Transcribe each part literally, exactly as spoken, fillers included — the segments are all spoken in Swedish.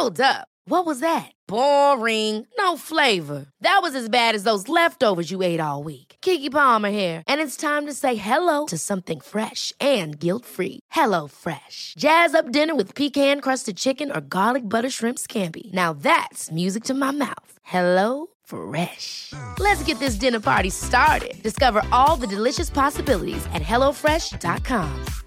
Hold up. What was that? Boring. No flavor. That was as bad as those leftovers you ate all week. Keke Palmer here, and it's time to say hello to something fresh and guilt-free. Hello Fresh. Jazz up dinner with pecan-crusted chicken or garlic butter shrimp scampi. Now that's music to my mouth. Hello Fresh. Let's get this dinner party started. Discover all the delicious possibilities at hello fresh dot com.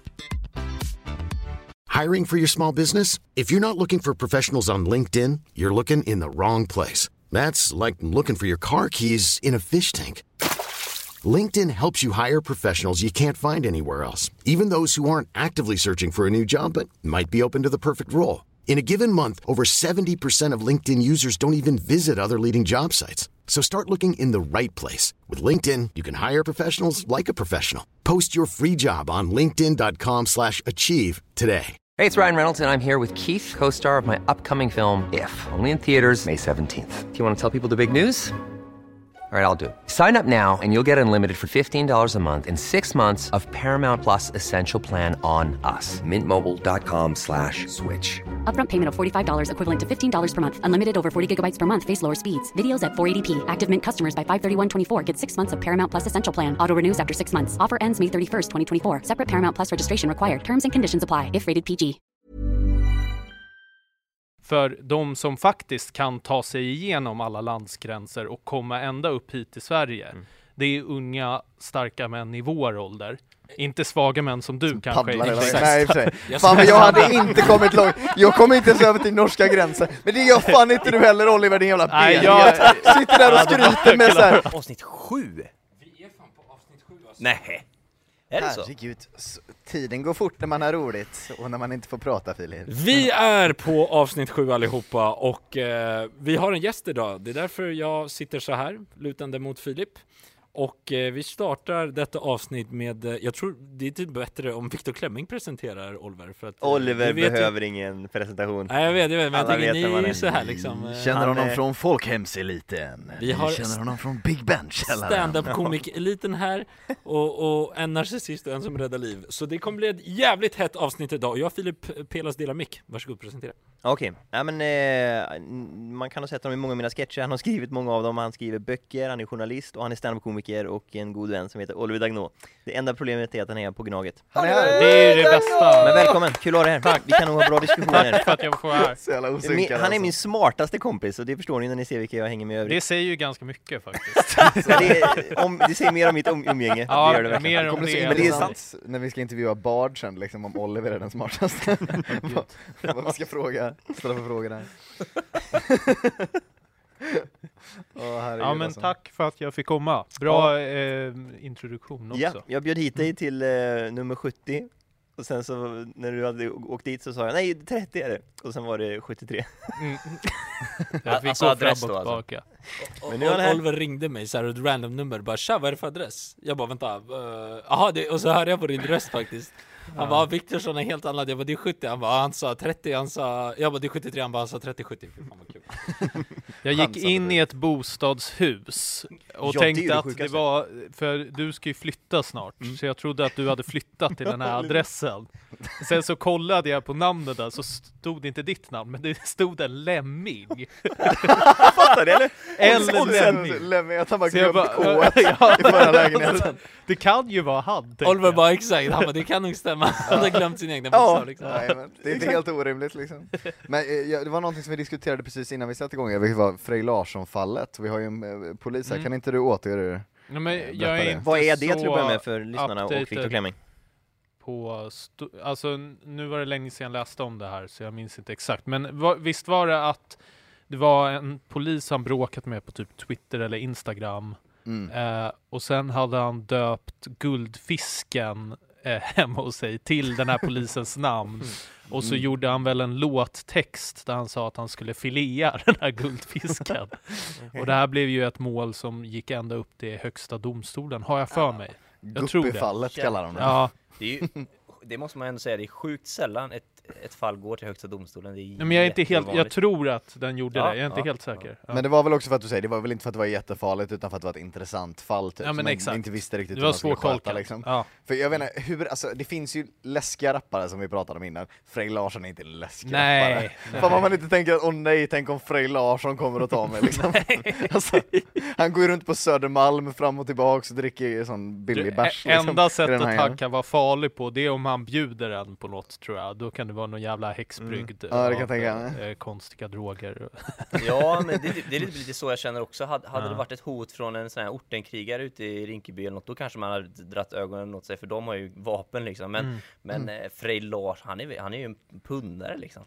Hiring for your small business? If you're not looking for professionals on LinkedIn, you're looking in the wrong place. That's like looking for your car keys in a fish tank. LinkedIn helps you hire professionals you can't find anywhere else, even those who aren't actively searching for a new job but might be open to the perfect role. In a given month, over seventy percent of LinkedIn users don't even visit other leading job sites. So start looking in the right place. With LinkedIn, you can hire professionals like a professional. Post your free job on linkedin dot com slash achieve today. Hey, it's Ryan Reynolds, and I'm here with Keith, co-star of my upcoming film, If, only in theaters May seventeenth. Do you want to tell people the big news? All right, I'll do it. Sign up now and you'll get unlimited for fifteen dollars a month and six months of Paramount Plus Essential Plan on us. Mint Mobile dot com slash switch. Upfront payment of forty-five dollars equivalent to fifteen dollars per month. Unlimited over forty gigabytes per month. Face lower speeds. Videos at four eighty p. Active Mint customers by five thirty-one twenty-four get six months of Paramount Plus Essential Plan. Auto renews after six months. Offer ends May thirty-first, twenty twenty-four. Separate Paramount Plus registration required. Terms and conditions apply if rated P G. För de som faktiskt kan ta sig igenom alla landsgränser och komma ända upp hit till Sverige. Mm. Det är unga, starka män i vår ålder. Inte svaga män som du som kanske. Nej, fan, men jag hade inte kommit långt. Jag kommer inte ens över till norska gränsen. Men det gör fan inte du heller, Oliver, din jävla ben. Nej, jag sitter där och skryter med så här. Avsnitt sju. Vi är fan på avsnitt sju. Alltså. Nej. Är det så? Herregud, tiden går fort när man har roligt och när man inte får prata, Filip. Vi är på avsnitt sju allihopa och eh, vi har en gäst idag. Det är därför jag sitter så här, lutande mot Filip. Och eh, vi startar detta avsnitt med, eh, jag tror det är typ bättre om Viktor Klemming presenterar Oliver. För att, eh, Oliver behöver ju... ingen presentation. Nej, jag vet, jag vet, men jag tänker ni är är så här liksom. Eh, känner honom är... från folkhemseliten. Vi har känner honom från Big Ben. Stand-up-komik-eliten här och, och en narcissist och en som räddar liv. Så det kommer bli ett jävligt hett avsnitt idag. Jag och Filip Pelas delar mick. Varsågod, presentera. Okej, okay. Ja, men eh, man kan ha sett honom i många av mina sketcher. Han har skrivit många av dem. Han skriver böcker, han är journalist och han är stand-up-komiker och en god vän som heter Oliver Dagnå. Det enda problemet är att han är på Gnaget. Han är här. Det är det bästa. Men välkommen, kul att ha dig här. Tack. Vi kan nog ha bra diskussioner. Tack för att jag får vara här. Så jävla osynkad, min, han är alltså. min smartaste kompis och det förstår ni när ni ser vilka jag hänger med övrigt. Det säger ju ganska mycket faktiskt. Så det, är, om, det säger mer om mitt um, umgänge. Ja, det gör det mer om det. det. Men det är sant när vi ska intervjua Bard sen, liksom, om Oliver är den smartaste. Vad man ska fråga, ställa för frågor där. Oh, ja, men alltså. Tack för att jag fick komma. Bra ja. eh, introduktion också. Ja, jag bjöd hit dig till eh, nummer sjuttio. Och sen så när du hade åkt dit så sa jag nej, trettio är det. Och sen var det sjuttiotre. Mm. Jag fick alltså gå adress fram och då tillbaka. Alltså. Men nu har Oliver ringde mig så här ett random nummer. Bara, tja, vad är det för adress? Jag bara, vänta. Jaha, uh, och så hörde jag på din röst faktiskt. Han ja. bara, Viktorsson är helt annat. Jag bara, det är sjuttio. Han bara, han sa trettio. Han sa, jag bara, det är sjuttiotre. Han bara, han sa trettio sjuttio. Fan vad kul. Jag gick in i ett bostadshus och ja, tänkte det att det var, för du ska ju flytta snart. Mm. Så jag trodde att du hade flyttat till den här adressen. Sen så kollade jag på namnet där, så stod det inte ditt namn, men det stod en lemming. Fattar det eller? Eller lemming. Lemming, att han bara glömt K ja, i förra lägenheten. Det kan ju vara han. Oliver bara, exakt. Han bara, det kan nog stämma. Han har glömt sin egen bostad. Ja, liksom. Nej, men det är inte helt orimligt liksom. Men eh, det var någonting som vi diskuterade precis innan vi satte igång. Det var Frej Larsson-fallet. Vi har ju en eh, polis här. Mm. Kan inte du återgöra det? Ja, men jag är Vad är det till att börja med för lyssnarna och Viktor Klemming? På sto- alltså nu var det länge sedan jag läste om det här så jag minns inte exakt. Men va- visst var det att det var en polis han bråkat med på typ Twitter eller Instagram. Mm. Eh, och sen hade han döpt guldfisken eh, hemma hos sig till den här polisens namn. Mm. Och så mm. gjorde han väl en låttext där han sa att han skulle filea den här guldfisken. Okay. Och det här blev ju ett mål som gick ända upp till högsta domstolen, har jag för ja. mig. Jag tror det. Fallet kallar de det. Ja. Det, är ju, det måste man ändå säga, det är sjukt sällan ett, ett fall går till högsta domstolen. Det är Nej, men jag är inte helt, jag tror att den gjorde Ja, det, jag är inte ja, helt säker. ja. Ja. Men det var väl också för att du säger, det var väl inte för att det var jättefarligt utan för att det var ett intressant fall typ, Ja, men som exakt. man inte visste riktigt Det hur var man skulle sköta svårtolkat. liksom. Ja. För jag vet inte, hur, alltså, det finns ju läskiga rappare som vi pratade om innan. Frej Larsson är inte en läskig Nej, rappare. nej. Fan, man inte tänker att åh nej, tänk om Frej Larsson kommer att ta mig liksom. Alltså, han går ju runt på Södermalm fram och tillbaka och dricker sån billig bärs. Det enda liksom, sättet han han gör. kan vara farlig på, det är om han bjuder en på något, tror jag. Då kan det vara någon jävla häxbrygd Mm. Ja, det kan av, jag tänka mig. eh, konstiga droger. Ja, men det, det är lite, lite så jag känner också. Hade, hade Ja. det varit ett hot från en sån här ortenkrigare ute i Rinkeby eller något, då kanske man hade dratt ögonen åt sig, för de har ju vapen liksom. Men, Mm. men eh, Frej Lars, han är, han är ju en pundare liksom.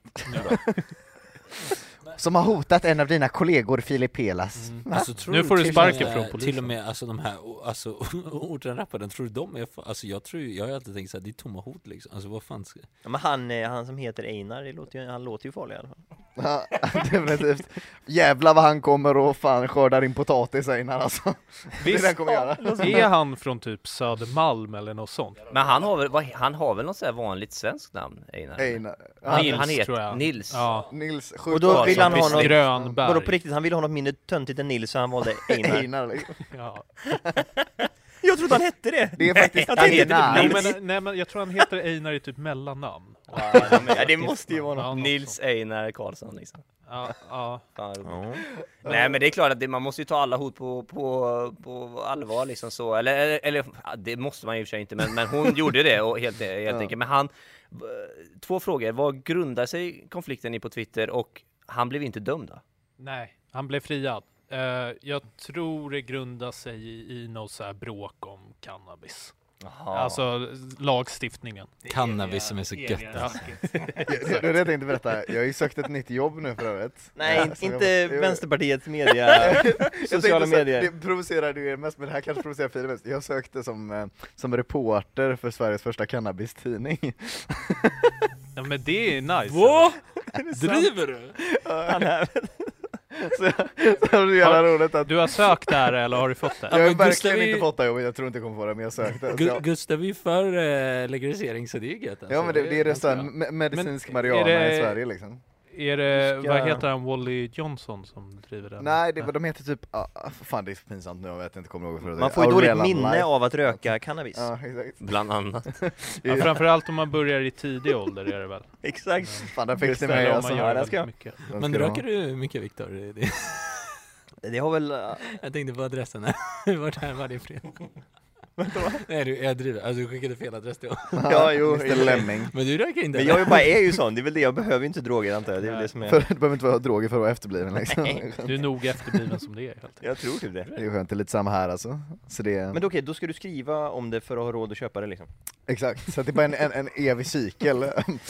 Som har hotat en av dina kollegor, Filip Pelas. Mm. Alltså, tror Nu får du till sparken och med- från polisen. Till och med alltså, de här o- alltså, ortenrapparen, tror du de är fa- alltså, jag, tror, jag har alltid tänkt så här, det är tomma hot liksom. Alltså vad fan ska... Ja, men han, eh, han som heter Einar, det låter ju, han låter ju farlig i alla fall. Ja, definitivt. Jävlar vad han kommer och fan skördar in potatis innan alltså. Det är det han kommer göra. Är han från typ Södermalm eller något sånt? Men han har väl, vad, han har väl något så här vanligt svenskt namn, Einar? Einar. Han, Nils, han tror heter jag. Nils. Ja. Nils Och sjukt då bra vill som han ha precis. något- Grönberg. Vadå på riktigt, han ville ha något mindre töntigt än Nils, så han valde Einar. Einar, liksom. Ja. Jag trodde han hette det! Det är faktiskt Jag tänkte Einar. Nej, men, nej, men jag tror han heter Einar i typ mellannamn. Ja, det måste ju vara något. Ja, något Nils sånt. Einar Karlsson liksom. Ja, ja. Fan, roligt. Ja. Nej, men det är klart att det, man måste ju ta alla hot på, på, på allvar liksom så. Eller, eller, eller ja, det måste man ju i och för sig inte, men, men hon gjorde det och helt, helt Ja. enkelt. Men han, två frågor, vad grundar sig konflikten i på Twitter, och han blev inte dömd då? Nej, han blev friad. Uh, jag tror det grundar sig i, i något så här bråk om cannabis. Jaha. Alltså lagstiftningen. Cannabis som är så gött. Ja. Det är det jag tänkte berätta. Jag har ju sökt ett nytt jobb nu för övrigt. Nej, Ja, så inte jag- jag- Vänsterpartiets media, Jag sociala tänkte så- medier. Det provocerade ju er mest, men det här kanske provocerar Filip mest. Jag sökte som, eh, som reporter för Sveriges första cannabis-tidning. Ja, men det är nice. Vad? Driver du? Han är, Så, så det var så jävla roligt att Du har sökt där eller har du fått jag det? har men Gustav verkligen är ju- inte fått det jobbet, jag tror inte jag kommer få det, men jag sökte. Så Gu- jag, Gustav är ju för eh, legalisering, så det är gött alltså. ja men det, det är det ganska så här, bra. me- medicinsk Men marijuana är det- i Sverige liksom. Är det, Ska- vad heter han, Wally Johnson som driver den? Nej, det, de heter typ, ah, fan det är för pinsamt nu, jag vet inte, kommer ihåg för det. man får ju dåligt Aurela minne Life. av att röka cannabis. Ja, exakt. Bland annat. Ja, framförallt om man börjar i tidig ålder är det väl? Exakt. Fan, där fick Just det det, mig Eller om alltså. man Ja, gör det ska väldigt jag. mycket. Den Men ska röker du mycket, Viktor? Det- Det har väl... Jag tänkte på adressen här. Vart här var det fredag? Nej, du, jag driver. Alltså, du skickade fel adress då. Ja, jo. mister Lemming. Men du röker inte? Men jag är ju bara är ju sån, det är väl det, jag behöver ju inte droger antar jag, det är väl det som är... För, du behöver inte vara droger för att vara efterbliven liksom. Du är nog efterbliven som det är helt enkelt. Jag tror typ det. Det är skönt, det är lite samma här alltså. Så det, Men okej, då ska du skriva om det för att ha råd att köpa det liksom. exakt, så att det är bara en, en, en evig cykel.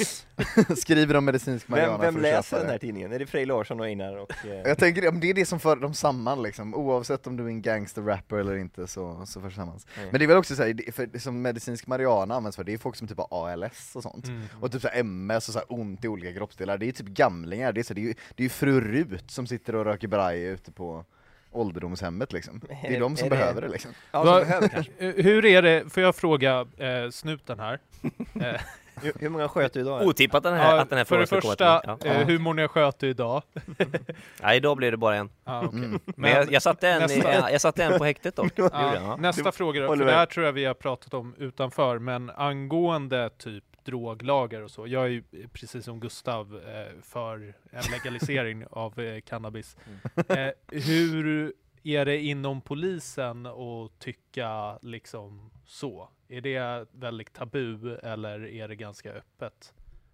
Skriver om medicinsk marijuana Vem, vem för att läser köpa den här det. tidningen? Är det Frej Larsson och Einar och... Eh... Jag tänker det, men det är det som för dem samman liksom, oavsett om du är en gangster-rapper eller inte så, så förs samman. Mm. Men det är väl också så här, det- för som medicinsk marijuana används för, det är folk som typ har A L S och sånt. Mm. Och typ så här M S och så här ont i olika kroppsdelar, det är typ gamlingar, det är, så, det är ju det är ju fru Rut som sitter och röker braj ute på ålderdomshemmet liksom. Det är, Är- de som är det- behöver det liksom. Ja, Vad- de behöver kanske. Eh, Hur är det, får jag fråga eh, snuten här? Eh, Hur, hur många sköter du idag? Otippat den här, ja, att den här för frågan det ska komma första, till mig. eh, hur många sköt du idag? Ja, idag blev det bara en. Ah, okay. Mm. Men jag, jag, satte en i, nästa- jag, jag satte en på häktet dock. Det gjorde jag, Ja, ja. nästa fråga då, för håller det med. här tror jag vi har pratat om utanför, men angående typ droglagar och så, jag är ju precis som Gustav eh, för en legalisering av eh, cannabis. Eh, hur är det inom polisen att tycka liksom så? Är det väldigt tabu eller är det ganska öppet?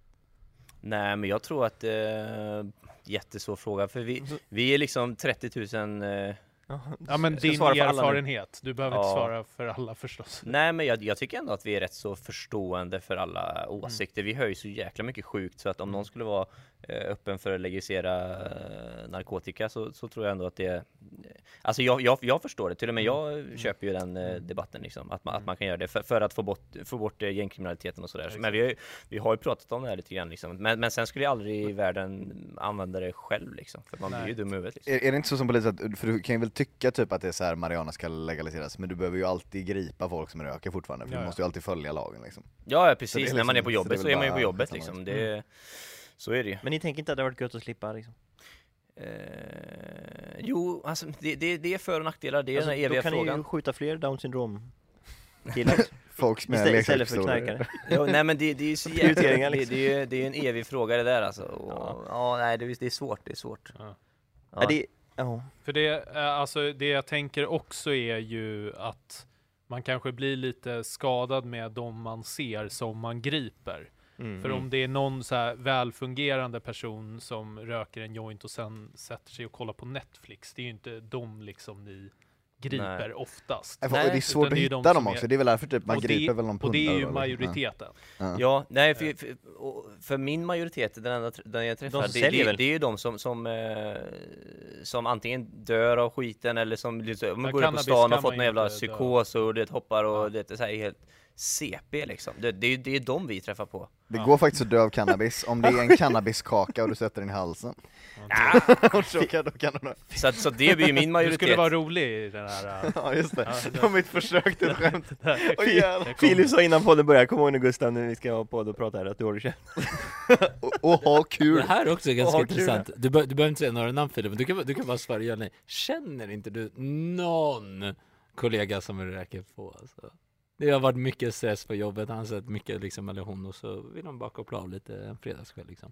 Nej, men jag tror att det är en jättesvår fråga, för vi, vi är liksom trettio tusen... Eh, Ja, men Jag ska din svara för alla nu. erfarenhet, du behöver inte Ja. svara för alla förstås. nej, men jag, jag tycker ändå att vi är rätt så förstående för alla åsikter. Vi hör ju så jäkla mycket sjukt, så att om någon skulle vara eh, öppen för att legalisera eh, narkotika så, så tror jag ändå att det Alltså jag, jag, jag förstår det, till och med jag köper ju den eh, debatten liksom, att man, att man kan göra det för, för att få bort, få bort eh, gängkriminaliteten och sådär. Men vi har, ju, vi har ju pratat om det här lite grann liksom. men, men sen skulle jag aldrig i världen använda det själv liksom, för man blir ju dum i huvudet liksom. Är, är det inte så som polis att, för du kan ju väl tycka typ att det är så här marijuana ska legaliseras, men du behöver ju alltid gripa folk som röker fortfarande, för ja, du ja. måste ju alltid följa lagen liksom. Ja, ja precis, liksom, när man är på jobbet så, så är, så är man ju bara, på jobbet ja, liksom, det, mm. så är det ju. Men ni tänker inte att det har varit gött att slippa liksom? Eh, jo, alltså det, det, det är för- och nackdelar, det är Alltså, den här eviga då kan frågan. ni ju skjuta fler Down syndrom killar Folk med istället, istället för leksakspistoler. knarkare. Ja, nej men det, det är ju så jävla, Prioriteringar, det, liksom. det, är, det är en evig fråga det där alltså. Och, Ja. ja. nej det, det är svårt, det är svårt. Ja. Ja. Ja, det, ja. För det, eh, alltså, det jag tänker också är ju att man kanske blir lite skadad med de man ser som man griper. Mm. För om det är någon så här välfungerande person som röker en joint och sen sätter sig och kollar på Netflix, det är ju inte de liksom ni griper Nej. oftast. Nej, Nej, det är svårt utan att det är hitta de dem som också, är- det är väl därför typ man och det- griper väl någon Och det är ju pundare, majoriteten. Ja. Ja, nej för, för, och för min majoritet, den, enda, den jag träffar, De som det, säljer det, väl? det är ju de som, som, eh, som antingen dör av skiten eller som liksom, om man Ja, går ut på cannabis stan och kan fått man en jävla inte dö. psykos och det hoppar och Ja. det är så här helt C P liksom. Det, det, är- det är de vi träffar på. Det går faktiskt att dö av cannabis, om det är en cannabiskaka och du sätter den i halsen. Och så kan, då kan du dö. Så, att- så det blir ju min Du majoritet. skulle vara rolig i den här... äh, Ja just det, Ja, det- det var mitt försök till ett skämt. där. Oj, jävlar. Det kom- Filip sa innan podden började, kom ihåg nu Gustav, nu vi ska ha podd och prata här, att du håller käft. Och, och ha kul! Det här är också ganska Åh, kul. intressant. Du, be- du behöver inte säga några namn Filip, men du kan, du kan bara svara ja eller nej. Känner inte du någon kollega som är räcker på? Alltså? Det har varit mycket stress på jobbet, han har sett mycket liksom, eller hon, och så vill de bara koppla av lite en fredagskväll liksom.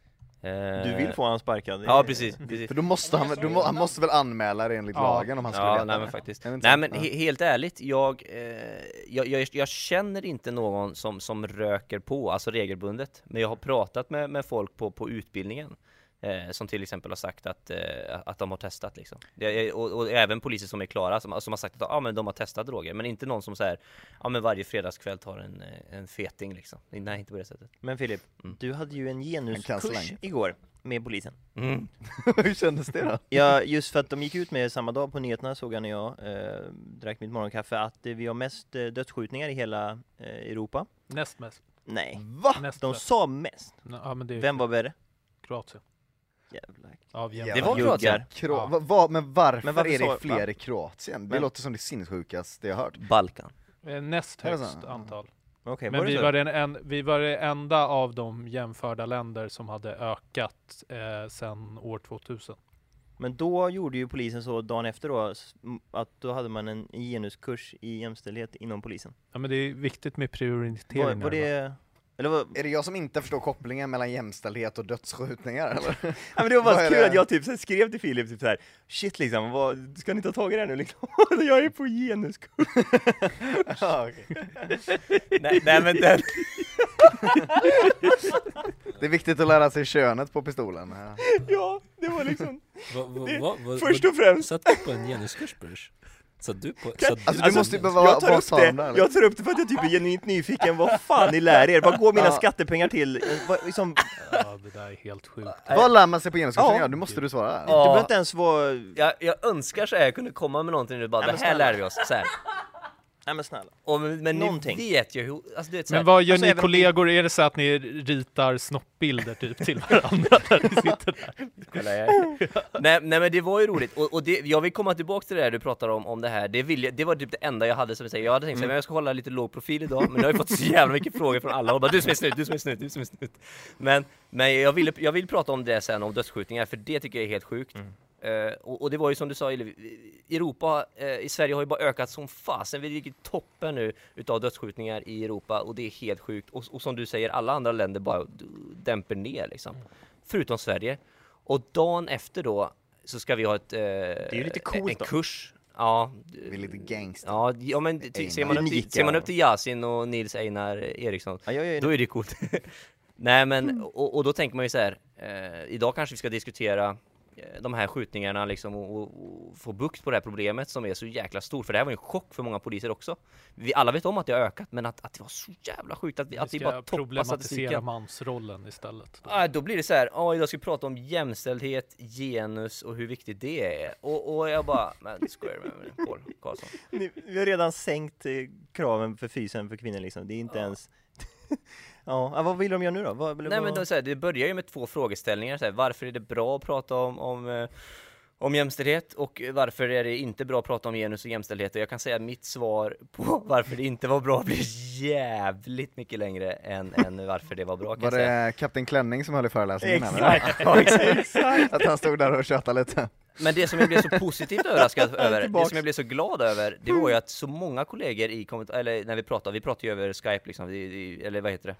Du vill få honom sparkad? det är- Ja, precis. precis. För då måste han, du må, han måste väl anmäla det enligt Ja. lagen om han skulle Ja, veta nej det. men faktiskt. Är det inte Nej så? men Ja. he- helt ärligt, jag, eh, jag, jag, jag känner inte någon som, som röker på, alltså regelbundet. Men jag har pratat med, med folk på, på utbildningen. Eh, som till exempel har sagt att, eh, att de har testat liksom. Det, och, och även poliser som är klara som, som har sagt att ah, men de har testat droger. Men inte någon som säger ja men varje fredagskväll tar en, eh, en feting liksom. Nej, inte på det sättet. Men Filip, Mm. du hade ju en En genuskurs kanslang. igår med polisen. Mm. Hur kändes det då? Ja, just för att de gick ut med samma dag på nyheterna, såg jag när jag eh, drack mitt morgonkaffe, att eh, vi har mest eh, dödsskjutningar i hela eh, Europa. Näst mest. Nej, Va? Näst de mest. sa mest. Ja, men det är Vem var värre? Kroatien. Jävlar. Ja, vi Det Det var Juggar. Kroatien. Kro- Ja. va, va, men varför, Men varför är det så- fler va? i Kroatien? Det Men- låter som det sinnessjukaste jag hört. Balkan. Eh, Näst Är det högst så? antal. Okej, Men var det vi så? var, den en, vi var det enda av de jämförda länder som hade ökat eh, sedan år tvåtusen. Men då gjorde ju polisen så dagen efter då, s- m- att då hade man en genuskurs i jämställdhet inom polisen. Ja, men det är viktigt med prioriteringar. Var, var det... Eller vad? Är det jag som inte förstår kopplingen mellan jämställdhet och dödsskjutningar eller? Ja, men det var bara Vad så är kul det? att jag typ så här skrev till Filip typ så här: shit liksom, vad, ska ni ta tag i det här nu liksom? Jag är på genuskurs. Ja, okej. nej, nej men den... Det är viktigt att lära sig könet på pistolen. Ja. Ja, det var liksom, Va, va, Det- va, va, först och främst. Satt du på en genuskurs Burs? Satt du på... Satt Alltså, du måste ju behöva- jag tar, vad upp sa de där, det, eller? jag tar upp det för att jag typ är genuint nyfiken, vad fan ni lär er? Vad går mina Ja. skattepengar till? Vad, liksom, Ja, det där är helt sjukt. Vad lär man sig på genuskursen? Ja. Ja, du måste du svara. det behöver inte ens vara... Jag, jag önskar så här jag kunde komma med någonting nu bara, Nej, det men här snälla. lär vi oss så här. Nej men snälla. Och, men men ni Någonting. vet ju hur, alltså du vet så här, Men vad gör Alltså, ni även om kollegor? Är det så att ni ritar snoppbilder typ till varandra där ni sitter där? kolla här. nej, nej men det var ju roligt, och, och det, jag vill komma tillbaka till det här du pratar om, om det här, det, vill jag, det var typ det enda jag hade som jag säger. Jag hade tänkt Mm. att jag ska hålla lite låg profil idag, men jag har ju fått så jävla mycket frågor från alla och bara, du som är snut, du som är snut, du som är snut. Men, men jag, vill, jag vill prata om det sen, om dödsskjutningar, för det tycker jag är helt sjukt. Mm. Uh, och, och det var ju som du sa, i Europa, uh, i Sverige har ju bara ökat som fasen. Vi ligger i toppen nu utav dödsskjutningar i Europa, och det är helt sjukt. Och, och som du säger, alla andra länder bara d- dämper ner liksom. Förutom Sverige. Och dagen efter då så ska vi ha ett, uh, är ju lite coolt en då. kurs. Ja, Vi är lite gangster. ja, ja men ty, ser, man upp till, Unika. ser man upp till Yasin och Nils Einar Eriksson, Ja, jag är... då är det coolt. Nej men, och, och då tänker man ju så här, eh, idag kanske vi ska diskutera de här skjutningarna liksom, och, och, och få bukt på det här problemet som är så jäkla stort. För det här var ju en chock för många poliser också. Vi alla vet om att det har ökat, men att, att det var så jävla sjukt att vi, att vi bara toppar statistiken. mansrollen istället. Då. Ah, då blir det så här, oh, idag ska vi prata om jämställdhet, genus och hur viktigt det är. Och, och jag bara, men skojar med mig, Paul Karlsson. Ni, vi har redan sänkt eh, kraven för fysen för kvinnor liksom. Det är inte ja. ens... Ja, vad vill de göra nu då? Vad, Nej, men då, så här, det börjar ju med två frågeställningar. Så här, varför är det bra att prata om, om, eh, om jämställdhet och varför är det inte bra att prata om genus och jämställdhet? Och jag kan säga att mitt svar på varför det inte var bra blir jävligt mycket längre än, än varför det var bra. Kan var det säga. Kapten Klänning som höll i föreläsningen? Exakt, ja, exakt. Att han stod där och tjötade lite. Men det som jag blev så positivt överraskad över, det som jag blev så glad över, det var ju att så många kollegor i kommentar, eller när vi pratar, vi pratar ju över Skype liksom, vi, vi, eller vad heter det?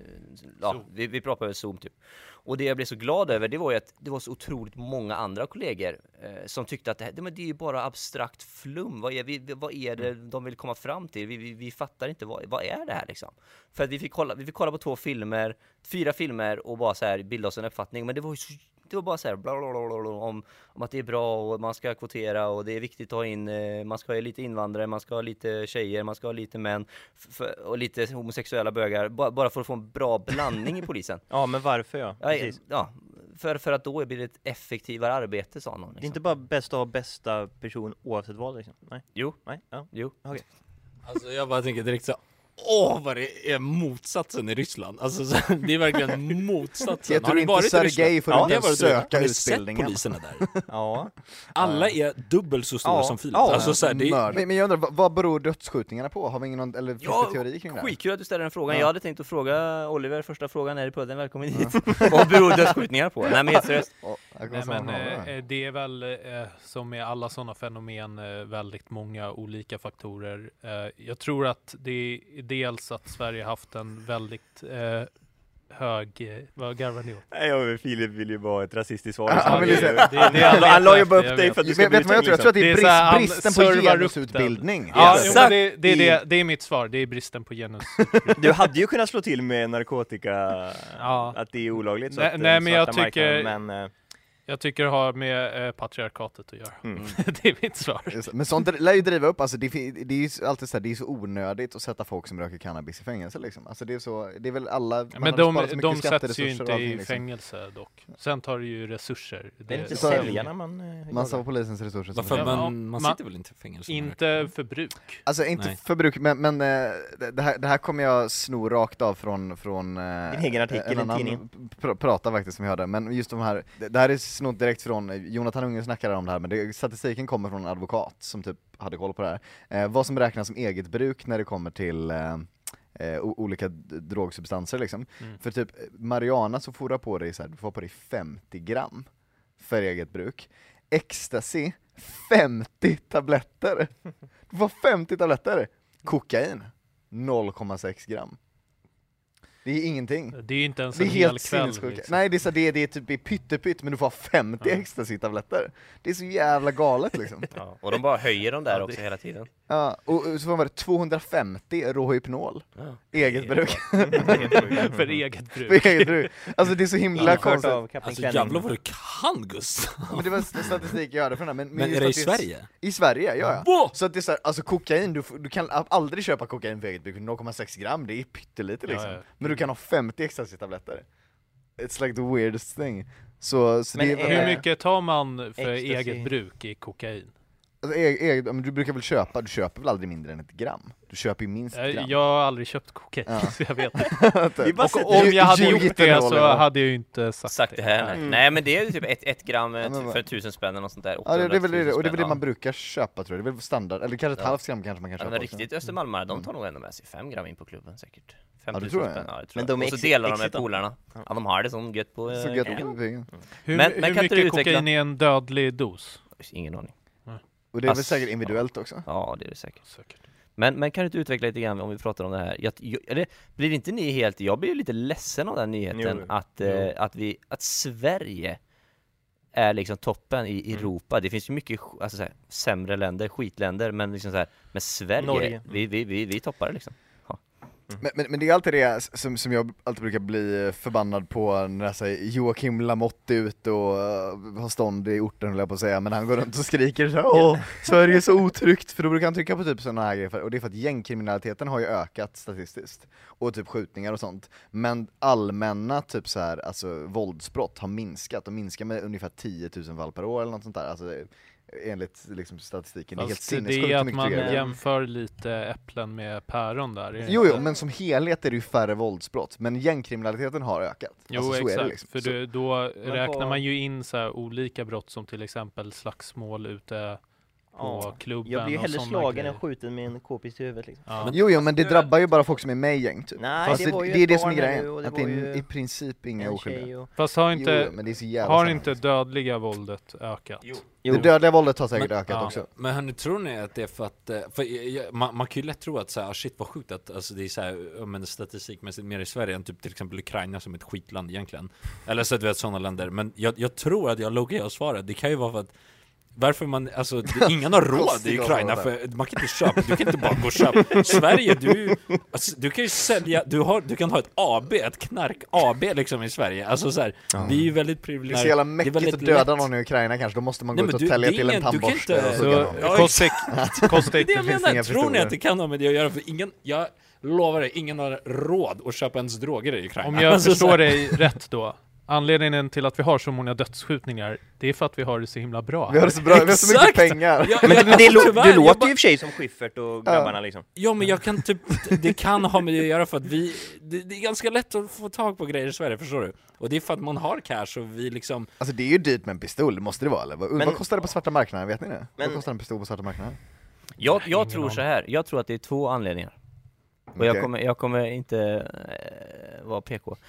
Ja, vi, vi pratar över Zoom typ. Och det jag blev så glad över, det var ju att det var så otroligt många andra kollegor eh, som tyckte att det, här, det, men det är ju bara abstrakt flum. Vad är, vi, vad är det de vill komma fram till? Vi, vi, vi fattar inte, vad, vad är det här liksom? För att vi fick kolla, vi fick kolla på två filmer, fyra filmer och bara så här bilda oss en uppfattning. Men det var ju så, det var bara så här bla bla bla bla, om, om att det är bra och man ska kvotera och det är viktigt att ha in, eh, man ska ha lite invandrare, man ska ha lite tjejer, man ska ha lite män f- och lite homosexuella bögar, ba- bara för att få en bra blandning i polisen. Ja, men varför ja? Ja, ja för, för att då blir det ett effektivare arbete, sa någon. Liksom. Det är inte bara bäst att ha bästa person oavsett vad liksom. Nej. Jo. Nej, ja. Jo. Okej. Okay. Alltså jag bara tänker direkt så. Åh, vad det är motsatsen i Ryssland. Alltså så, det är verkligen motsatsen. Jag tror inte Sergej får ja, inte ja, söka har utbildningen. Poliserna där? Ja. Alla är dubbelt så stora ja. som Filip. Ja. Alltså, så här, det är... men, men jag undrar, vad, vad beror dödsskjutningarna på? Har vi ingen någon, eller finns ja, det teori kring det? Skitkul att du ställer den frågan. Ja. Jag hade tänkt att fråga Oliver första frågan är det på den. Välkommen hit. Vad beror dödsskjutningar på? Nej, men helt seriöst. Oh, Nej, men eh, det är väl eh, som med alla sådana fenomen eh, väldigt många olika faktorer. Eh, jag tror att det är dels att Sverige haft en väldigt eh, hög, eh, vad garvar ni åt? Nej, jag Filip vill ju bara ett rasistiskt svar. Ja, han, det, det, det, det, det, han, han la ju bara upp dig för att du ska vet, vet vad jag tror? Jag tror att det är, det är brist, så bristen på servar genusutbildning. Ja, yes. jo, det, det, är det, det är mitt svar, det är bristen på genus. Du hade ju kunnat slå till med narkotika, ja. att det är olagligt. Så nej, att, nej men jag marknaden, tycker... men, Jag tycker det har med eh, patriarkatet att göra. Mm. Det är mitt svar. Men sånt lär ju driva upp, alltså det, det är ju alltid så här, det är så onödigt att sätta folk som röker cannabis i fängelse liksom. Alltså det är så, det är väl alla... Ja, men de, de sätts ju inte allting, i liksom. fängelse dock. Sen tar det ju resurser. Det är inte så säljarna man... Eh, Massa av polisens resurser. Varför? Som Man, ja, man man, sitter väl inte i fängelse? Inte för bruk. Alltså inte Nej. för bruk, men, men eh, det, här, det här kommer jag sno rakt av från, från eh, din egen artikel i tidningen. Pr- prata faktiskt som jag hörde, men just de här, det, det här är snott direkt från, Jonathan Unge snackade om det här, men det, statistiken kommer från en advokat som typ hade koll på det här. Eh, vad som räknas som eget bruk när det kommer till eh, eh, olika d- drogsubstanser liksom. Mm. För typ marijuana så får du på dig så här, du får på dig femtio gram för eget bruk. Ecstasy femtio tabletter. Du får femtio tabletter. Kokain noll komma sex gram. Det är ingenting. Det är inte ens det är en hel helt kväll. Liksom. Liksom. Nej, det är, så, det är, det är typ pyttepytt, men du får femtio ja. ecstasy-tabletter. Det är så jävla galet liksom. Ja, och de bara höjer dem där ja, också det... hela tiden. Ja, och så får man tvåhundrafemtio Rohypnol. Ja. Eget bruk. För eget bruk. För eget bruk. Alltså det är så himla konstigt. Alltså jävlar vad du kan, Gustav. Men det var statistik jag hörde från det. Men, men är det i Sverige? I Sverige, ja. ja. Så att det är så här, alltså kokain, du, du kan aldrig köpa kokain för eget bruk. noll komma sex gram, det är pyttelite liksom. Ja, ja. Men du kan ha femtio ecstasy-tabletter. It's like the weirdest thing. Så, så men det är, hur mycket tar man för ecstasy. eget bruk i kokain? Alltså, e- e- men du brukar väl köpa, du köper väl aldrig mindre än ett gram? Du köper ju minst ett gram. Jag har aldrig köpt kokain, ja. Så jag vet inte. Och om jag hade gjort det så hade jag ju inte sagt, sagt det här. Mm. Nej, men det är ju typ ett, ett gram ja, för en tusen spänn och sånt där. Ja, det är väl det, och det är väl det man brukar köpa, tror jag. Det är väl standard, eller kanske ett ja. halvt gram kanske man kan ja, köpa. Men riktigt Östermalmare, de tar nog ändå med sig fem gram in på klubben säkert. Ja, det tror jag. Spänn, ja, jag tror men de och så ex- delar de med exit polarna. Ja, de har det som gött på... Så gött på mm. mm. Hur, men, hur men kan mycket inte utveckla... kokain är en dödlig dos? Ingen aning. Och det är väl säkert individuellt också? Ja, det är det säkert. säkert. Men, men kan du inte utveckla lite grann om vi pratar om det här? Jag, jag, eller, blir inte ni helt... Jag blir lite ledsen av den nyheten jo, att, jo. Eh, att, vi, att Sverige är liksom toppen i, i mm. Europa. Det finns ju mycket alltså, så här, sämre länder, skitländer, men liksom så här, med Sverige, Norge. vi, vi, vi, vi toppar det liksom. Ja. Mm. Men, men, men det är alltid det som, som jag alltid brukar bli förbannad på när så här, Joakim Lamotte ut och uh, har stånd i orten, höll jag på att säga, men han går runt och skriker så här, åh, Sverige är så otryggt, för då brukar han trycka på typ sådana här grejer, och det är för att gängkriminaliteten har ju ökat statistiskt, och typ skjutningar och sånt, men allmänna typ så här, alltså våldsbrott har minskat, och minskar med ungefär tio tusen fall per år eller något sånt där, alltså enligt liksom statistiken. Fast det är helt det är att mycket man tryggare. jämför lite äpplen med päron där. Är Jo, inte? jo, men som helhet är det ju färre våldsbrott, men gängkriminaliteten har ökat. Jo, alltså, så exakt. är det liksom. För Så. du, då Men räknar på- man ju in så här olika brott som till exempel slagsmål ute på Ja. klubben. Jag blir ju och hellre såna slagen grejer. än skjuten med en k-pist i huvudet liksom. Ja. Jo, jo, men det drabbar ju bara folk som är med i gäng typ. Nej, Fast det var ju det är ett det som är barn här grejen, nu, och det att det var är ju i princip inga en oskyldiga. tjej och... Fast har inte, Jo, men det är så jävla har sant. inte dödliga våldet ökat? Jo. Det dödliga våldet har säkert Men- ökat ja. också. Men hörni, tror ni att det är för att, eh, för jag, jag, man, man kan ju lätt tro att så här, ah, shit vad sjukt att alltså, det är så här, ja, men statistikmässigt mer i Sverige än typ till exempel Ukraina som ett skitland egentligen. Eller så att vi vet sådana länder. Men jag, jag tror att jag loggar och svarar. Det kan ju vara för att varför man, alltså det, ingen har råd i Kostigt Ukraina att vara för man kan inte köpa, du kan inte bara gå och köpa. Sverige, du, alltså, du kan ju sälja, du, har, du kan ha ett A B, ett knark A B liksom i Sverige. Alltså så här, det är ju väldigt Det är privilegierat. så jävla Det är mäckigt väldigt att döda lätt. någon i Ukraina kanske, då måste man Nej, gå ut men och du- tälja det är till en ingen- du kan tandborste inte- och Så hugga någon. Ja, Kostek, Det Kostek, är det jag finns menar, inga tror ni pistoler. att det kan ha med det att göra? För ingen, jag lovar dig, ingen har råd att köpa ens droger i Ukraina. om jag Alltså, så förstår här- dig rätt då, anledningen till att vi har så många dödsskjutningar, det är för att vi har det så himla bra. Vi har så bra, vi har så mycket Exakt! pengar. Ja, Men, men det, alltså, lå- tyvärr, du jag låter bara- ju i och för sig som Schyffert och grabbarna liksom. Ja, men jag kan typ, det kan ha med det att göra för att vi, det, det är ganska lätt att få tag på grejer i Sverige, förstår du? Och det är för att man har cash och vi liksom, Alltså det är ju dyrt med en pistol, det måste det vara eller? Vad, Men- vad kostar det på svarta marknaden, vet ni det? Men- Vad kostar en pistol på svarta marknaden? Jag, jag ingen tror aning. så här. Jag tror att det är två anledningar. Och jag Okej. kommer, jag kommer inte eh, vara P K.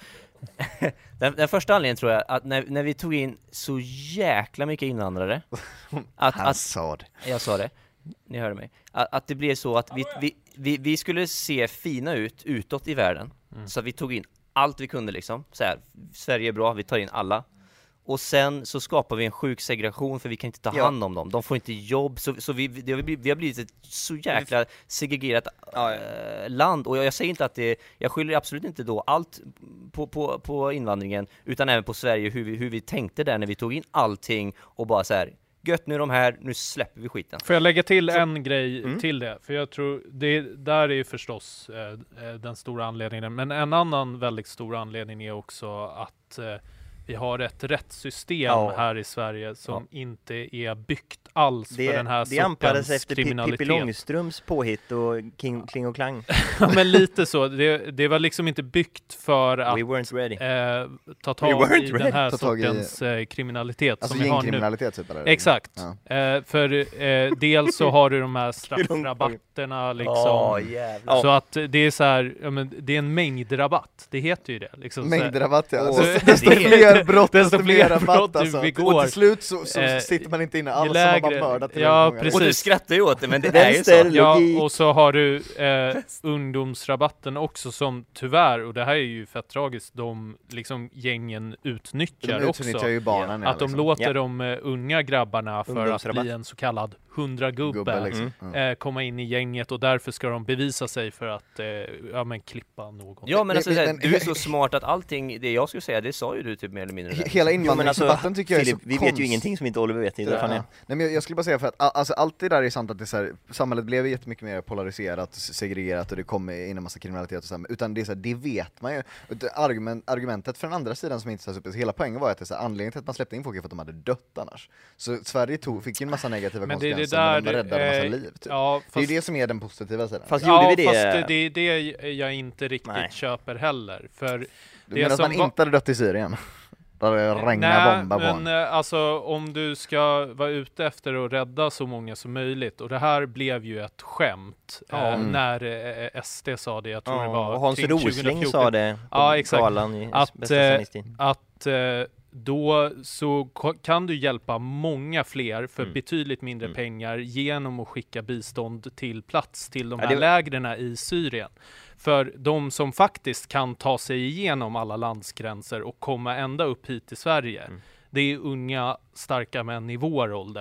den, den första anledningen tror jag att när, när vi tog in så jäkla mycket invandrare att, Han att, sa det. jag sa det, ni hörde mig, att, att det blev så att vi, vi, vi, vi skulle se fina ut utåt i världen. Så att vi tog in allt vi kunde liksom. Så här, Sverige är bra, vi tar in alla. Och sen så skapar vi en sjuk segregation för vi kan inte ta Ja. hand om dem. De får inte jobb, så, så vi, det har blivit, vi har blivit ett så jäkla segregerat Ja, eh, land. Och jag, jag säger inte att det, jag skyller absolut inte då allt på, på, på invandringen, utan även på Sverige, hur vi, hur vi tänkte där när vi tog in allting och bara så här, gött nu är de här, nu släpper vi skiten. Får jag lägga till en grej Mm. till det? För jag tror, det där är ju förstås eh, eh, den stora anledningen. Men en annan väldigt stor anledning är också att eh, vi har ett rättssystem Ja. här i Sverige som inte är byggt alls Det, för den här det anpassades sortens efter Pi- Pippi kriminalitet. Långstrumps påhitt och King, Kling och Klang. Ja, men lite så. Det, det var liksom inte byggt för att We weren't ready. eh, ta We tag weren't i ready. den här Ta tag i- sortens eh, kriminalitet Alltså som vi har nu. gängkriminalitet typ eller? Exakt. Ja. Eh, för eh, dels så har du de här straffrabatterna liksom. Åh, jävlar. Så att det är så här, ja, men det är en mängdrabatt. Det heter ju det. Liksom, så här. Mängdrabatt ja. Åh, Alltså, så- desto det- fler brott, desto desto fler mer rabatt brott du alltså. begår. Och till slut så, så Eh, sitter man inte inne ju alls som har bara lägre- mördat till ja, väldigt många. precis. Och du skrattar ju åt det, men det är ju så. Vänster Ja, logik. och så har du eh, ungdomsrabatten också som tyvärr, och det här är ju fett tragiskt, de liksom gängen utnyttjar De också. utnyttjar ju barnen ja, Att de liksom. låter Ja. de eh, unga grabbarna för att Ungdomsrabatt. bli en så kallad hundragubbe Gubbe, liksom. Mm. eh, komma in i gänget, och därför ska de bevisa sig för att eh, ja, men klippa någon. Ja, men alltså, Men- så här, men- du är så smart att allting, det jag skulle säga, det sa ju du typ mer eller mindre. He- där. Hela Jo, men invandringsdebatten alltså, tycker jag är Filip, så vi vet konst- ju ingenting som inte Oliver vet. Det är därför han är. Ja. Nej, men jag, jag skulle bara säga för att a- alltså, allt det där är sant att det är så här, samhället blev jättemycket mer polariserat, segregerat och det kom in en massa kriminalitet och så här, utan det är så här, det vet man ju. Och det argument, argumentet för den andra sidan som inte tas upp, så hela poängen var att det är så här, anledningen till att man släppte in folk är för att de hade dött annars. Så Sverige tog, fick ju en massa negativa Men det är det konsekvenser, men de där, räddade en massa eh, liv. Typ. ja, det är ju fast- det som är den positiva sidan. Fast Ja, gjorde vi det? fast det, det är det jag inte riktigt Nej. köper heller. För Du det menar att som man var- inte hade dött i Syrien? Där det regnar Nej, bomba på men en. eh, alltså om du ska vara ute efter att rädda så många som möjligt, och det här blev ju ett skämt Ja. eh, Mm. när eh, S D sa det, jag tror det Ja, var och Hans kring Rosling tjugohundrafjorton. sa det på Ja, exakt. galan i Att, bästa eh, sändningstid. att eh, då så ko- kan du hjälpa många fler för Mm. betydligt mindre Mm. pengar genom att skicka bistånd till plats till de Ja, här det- lägren i Syrien. För de som faktiskt kan ta sig igenom alla landsgränser och komma ända upp hit till Sverige, Mm. det är unga starka män i vår ålder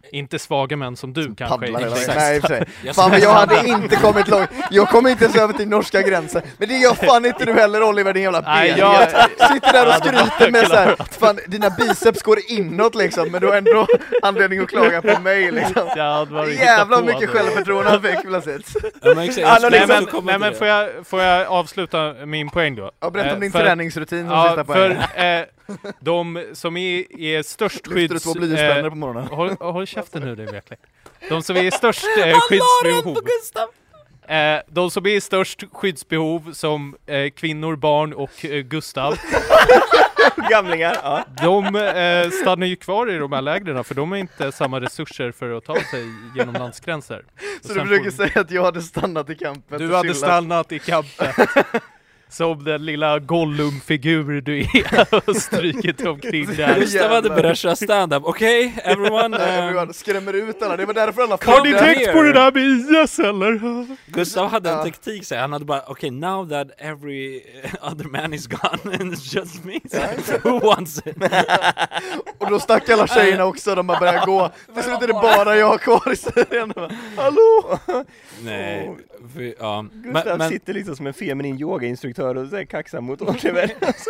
Inte svaga män som du kanske. Paddlar hela Exakt. vägen. Nej, i och för sig. Fan, men jag hade inte kommit långt. Jag kommer inte ens över till norska gränsen. Men det gör fan inte du heller, Oliver, din jävla Nej, ben. jag- Sitter där och jag hade bara skryter med så här, klarat. fan, dina biceps går inåt liksom, men du har ändå anledning att klaga på mig liksom. Jag hade varit Jävlar hittat på mycket det. självförtroende han fick plötsligt. Ja, men exakt. Alla Nej liksom- men, nej, men får, jag, får jag avsluta min poäng då? Ja, berätta om Eh, din för- träningsrutin som Ja, sista för poängen. eh, de som är, är störst Lyfter du skydds... två blyertsspänner på morgonen? håll, håll käften nu, det är verkligen. De som är i störst eh, skyddsbehov. Eh, de som är i störst skyddsbehov som eh, kvinnor, barn och eh, Gustav. Gamlingar, ja. De eh, stannar ju kvar i de här lägren för de har inte samma resurser för att ta sig genom landsgränser. Och Så du sen försöker får- säga att jag hade stannat i kampen? Du och hade chillat? stannat i kampen. Som den lilla Gollum-figur du är och strykit omkring där. Gustav hade börjat köra stand-up. Okej, okay, everyone. Nej, Um, everyone skrämmer ut alla, det var därför alla Har ni frågade. tänkt på det där med I S eller? Gustav hade en Ja. taktik, så han hade bara, okej, okay, now that every other man is gone and it's just me, so who wants it? Och då stack alla tjejerna också, de bara började gå. Till slut är det bara jag kvar i serien. Hallå! Nej, för, ja. Gustav Men, men, sitter liksom som en feminin yogainstruktör och så här kaxar mot Oliver.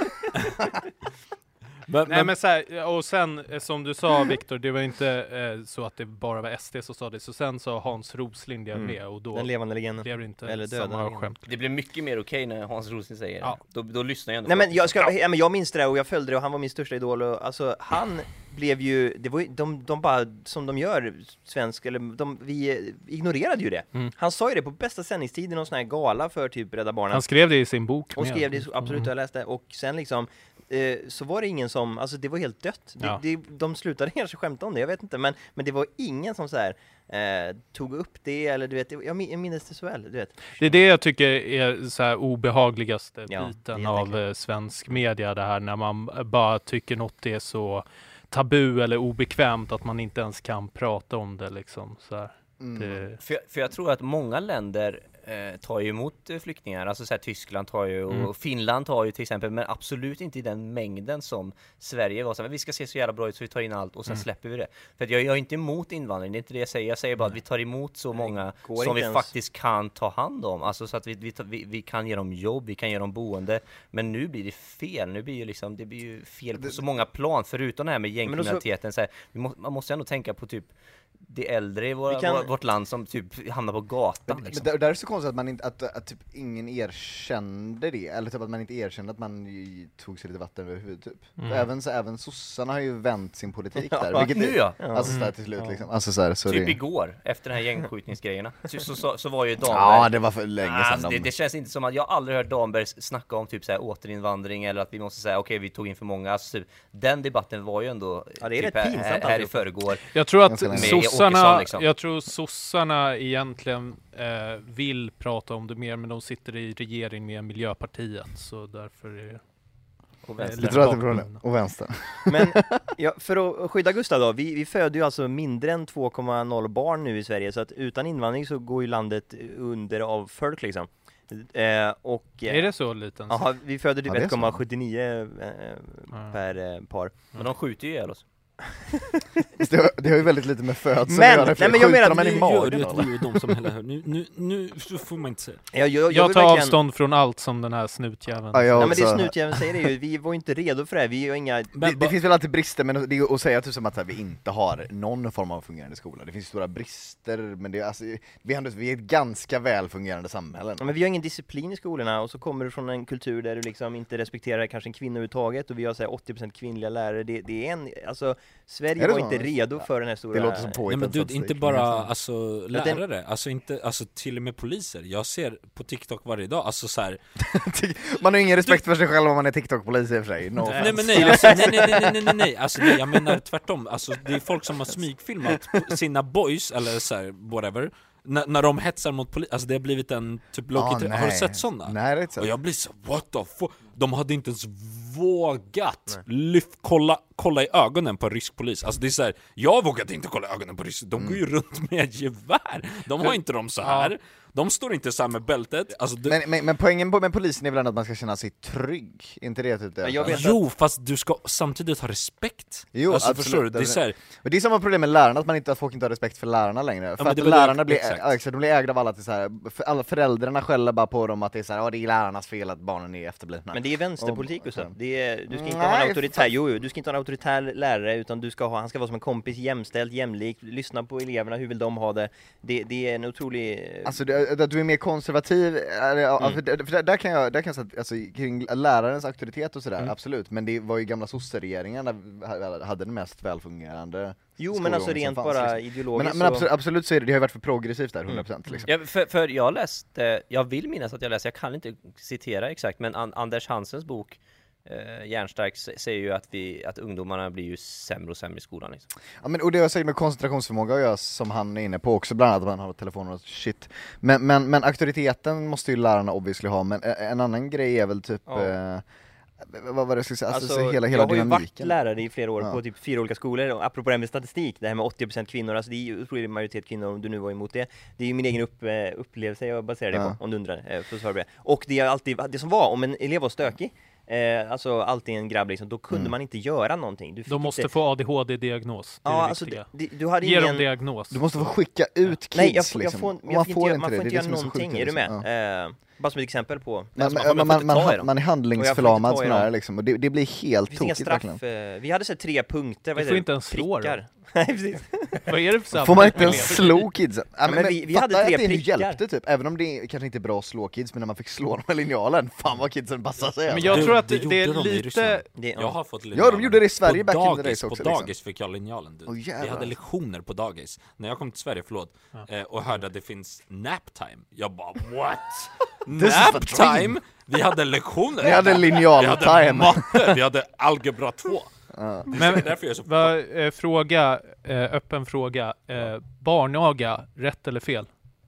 men, Nej men så här, och sen eh, som du sa Viktor, det var inte eh, så att det bara var S D som sa det, så sen sa Hans Rosling det Mm. med och då Den levande legenden. blev det inte Eller döda samma legenden. skämt. Det blir mycket mer okej när Hans Rosling säger Ja. det. Då, då lyssnar jag ändå Nej på men jag, ska, Ja. ja, men jag minns det och jag följde det och han var min största idol och alltså han blev ju, det var ju, de, de bara som de gör svensk, eller de, vi ignorerade ju det. Mm. Han sa ju det på bästa sändningstid i någon sån här gala för typ Rädda Barnen. Han skrev det i sin bok. Och med. skrev det, så- absolut, Mm. jag läste. Och sen liksom, eh, så var det ingen som, alltså det var helt dött. Det, Ja. det, de slutade kanske skämta om det, jag vet inte. Men, men det var ingen som så här, eh, tog upp det, eller du vet, jag, min- jag minns det så väl, du vet. Det är det jag tycker är så här obehagligaste Ja, biten det är av verkligen. eh, svensk media, det här när man bara tycker något är så tabu eller obekvämt att man inte ens kan prata om det liksom så här. Mm. Det, För, jag- för jag tror att många länder eh, tar ju emot eh, flyktingar, alltså så här, Tyskland tar ju och Mm. Finland tar ju till exempel, men absolut inte i den mängden som Sverige var. Så här, vi ska se så jävla bra ut så vi tar in allt och sen Mm. släpper vi det. För att jag, jag är inte emot invandring, det är inte det jag säger. Jag säger bara att vi tar emot så många går som inte vi ens. faktiskt kan ta hand om. Alltså så att vi, vi, tar- vi, vi kan ge dem jobb, vi kan ge dem boende. Men nu blir det fel, nu blir ju liksom, det blir ju fel på så många plan, förutom det här med gängkriminaliteten. Så här, vi må, man måste ändå tänka på typ det äldre i våra, Vi kan- vår, vårt land som typ hamnar på gatan. Men, Liksom. men där, där är det så konstigt att, man inte, att, att typ ingen erkände det, eller typ att man inte erkände att man ju tog sig lite vatten över huvudet typ. Mm. För även, så, även sossarna har ju vänt sin politik Ja, där, vilket nu är, ja. alltså sådär till slut liksom. Alltså såhär, så Typ det, igår, efter den här gängskjutningsgrejerna, så, så, så, så var ju Damberg... ja det var för länge sedan. Alltså, det, de- det känns inte som att jag aldrig hört Damberg snacka om typ så här återinvandring eller att vi måste säga okej vi tog in för många. Alltså, typ, den debatten var ju ändå Ja, det är typ, rätt här, pinsamt här, här i alltihop. förrgår. Jag tror att Ganska länge. Med sossarna, Åkesson, liksom. jag tror sossarna egentligen eh, vill prata om det mer, men de sitter i regering med Miljöpartiet, så därför är Och Eh, vänster. Jag tror att det beror på det. Och vänster. Men ja, för att skydda Gustav då, vi, vi föder ju alltså mindre än två komma noll barn nu i Sverige, så att utan invandring så går ju landet under av folk liksom. Eh, och, eh, är det så liten? Aha, vi föder typ Ja, det är ett så. komma sjuttionio eh, Ja. per eh, par. Men de skjuter ju ihjäl oss. Det har, det har ju väldigt lite med födseln Men- att göra, för nej, men jag skjuter menar de en i att Gör magen du ett eller? vi och de som hela nu, nu, nu så får man inte säga. Jag, jag, jag, Jag vill tar verkligen- avstånd från allt som den här snutjäveln. Ja, jag Nej, men det också. är snutjäveln säger det ju, vi var ju inte redo för det här, vi har inga... Det, det finns väl alltid brister, men det är att säga typ som att så här, vi inte har någon form av fungerande skola. Det finns stora brister, men det är, alltså, vi, är ändå, vi är ett ganska väl fungerande samhälle. Ja, men vi har ingen disciplin i skolorna och så kommer du från en kultur där du liksom inte respekterar kanske en kvinna överhuvudtaget och vi har så här åttio procent kvinnliga lärare. Det, det är en, alltså Sverige Är det var så? inte redo för den här stora... Det låter som Nej påhittad men du, statistik, inte men bara nästan. alltså lärare, alltså inte, alltså till och med poliser. Jag ser på TikTok varje dag, alltså så här. Man har ingen respekt för sig själv om man är TikTok-polis i och för sig. No Nej offense. men nej, alltså, nej, nej, nej, nej, nej, nej, alltså nej, jag menar tvärtom, alltså det är folk som har smygfilmat sina boys, eller så här, whatever, när, när de hetsar mot polis, alltså det har blivit en typ Ah, Loki, har du nej. sett sådana? Nej, det är inte Och så. jag blir så, what the fuck? De hade inte ens vågat lyft, kolla, kolla i ögonen på en rysk polis. Alltså det är så här, jag vågade inte kolla i ögonen på rysk. De går ju runt med gevär. De har inte dem så här. De står inte så här med bältet. Alltså, du... men, men, men poängen med polisen är väl ändå att man ska känna sig trygg, inte det typ det? Jag vet Jo, att... fast du ska samtidigt ha respekt. Jo, alltså, absolut. förstår du? Det är så här... Men det är samma problem med lärarna, att man inte att folk inte har respekt för lärarna längre. Ja, för att lärarna det, blir, exakt. de blir ägda av alla till så här, för alla föräldrarna skäller bara på dem att det är så här, ja, det är lärarnas fel att barnen är efterblivna. Men det är vänsterpolitik och så. Det är, du ska inte Nej, ha en auktoritär, jo, jo, du ska inte ha en auktoritär lärare, utan du ska ha, han ska vara som en kompis, jämställd, jämlik, lyssna på eleverna, hur vill de ha det? Det, det är en otrolig... Alltså att du är mer konservativ, ja, mm. för, för där, där kan jag, där kan jag säga, alltså kring lärarens auktoritet och sådär, mm. absolut, men det var ju gamla sosseregeringen där hade den mest välfungerande. Jo, men alltså rent fanns, bara liksom. Ideologiskt. Men, men absolut, absolut så är det, det har ju varit för progressivt där, hundra procent. Mm. Liksom. Ja, för, för jag läste, jag vill minnas att jag läste, jag kan inte citera exakt, men An- Anders Hansens bok Uh, Järnstark säger ju att, vi, att ungdomarna blir ju sämre och sämre i skolan liksom. Ja, men, och det har säkert med koncentrationsförmåga att göra, som han är inne på också, bland annat att man har telefoner och shit. Men, men, men auktoriteten måste ju lärarna obviously ha, men en annan grej är väl typ ja. eh, vad var det jag skulle säga? Alltså, alltså, hela, hela jag har ju dynamiken. varit lärare i flera år ja. på typ fyra olika skolor, och apropå det här med statistik, det här med åttio procent kvinnor, alltså det är ju otroligt majoritet kvinnor, om du nu var emot det. Det är ju min egen upp, upplevelse jag baserar det ja. på, om du undrar, för att svara på det. Och det är alltid, det som var, om en elev var stökig, Eh, alltså alltid en grabb liksom, då kunde mm. man inte göra någonting. Du De måste inte... få A D H D-diagnos. Det är ja, det alltså, viktiga. det, du hade Ge ingen... dem diagnos. Du måste få skicka ut kids. Nej, jag, jag liksom. får, jag man får får inte, inte man får det. inte göra någonting, är du med? Ja. Eh, bara som ett exempel på. Man, man, man, man, man, man är handlingsförlamad som är liksom, och det, det blir helt tokigt straff, eh, vi hade så tre punkter. Du får inte ens slå dem. Nej, precis. Vad är det för får man inte ens slå kidsen? Ja, men, men vi, vi hade tre att det prickar. Hjälpte typ, även om det kanske inte är bra att slå kids, men när man fick slå dem med linjalen, fan vad kidsen bassade sig. Men jag det, tror att det, det, det är de lite... Det, jag har fått linjalen. Ja, de gjorde det i Sverige på back dagis, in the days också. På dagis liksom. fick jag linjalen. Du. Oh, vi hade lektioner på dagis. När jag kom till Sverige, förlåt, ja. eh, och hörde att det finns nap time. Jag bara, what? Nap time? Vi hade lektioner. Vi hade linjal vi time. hade matte, vi hade algebra två. Uh. Men därför är så va, eh, fråga, eh, öppen fråga, eh, barnaga, rätt eller fel?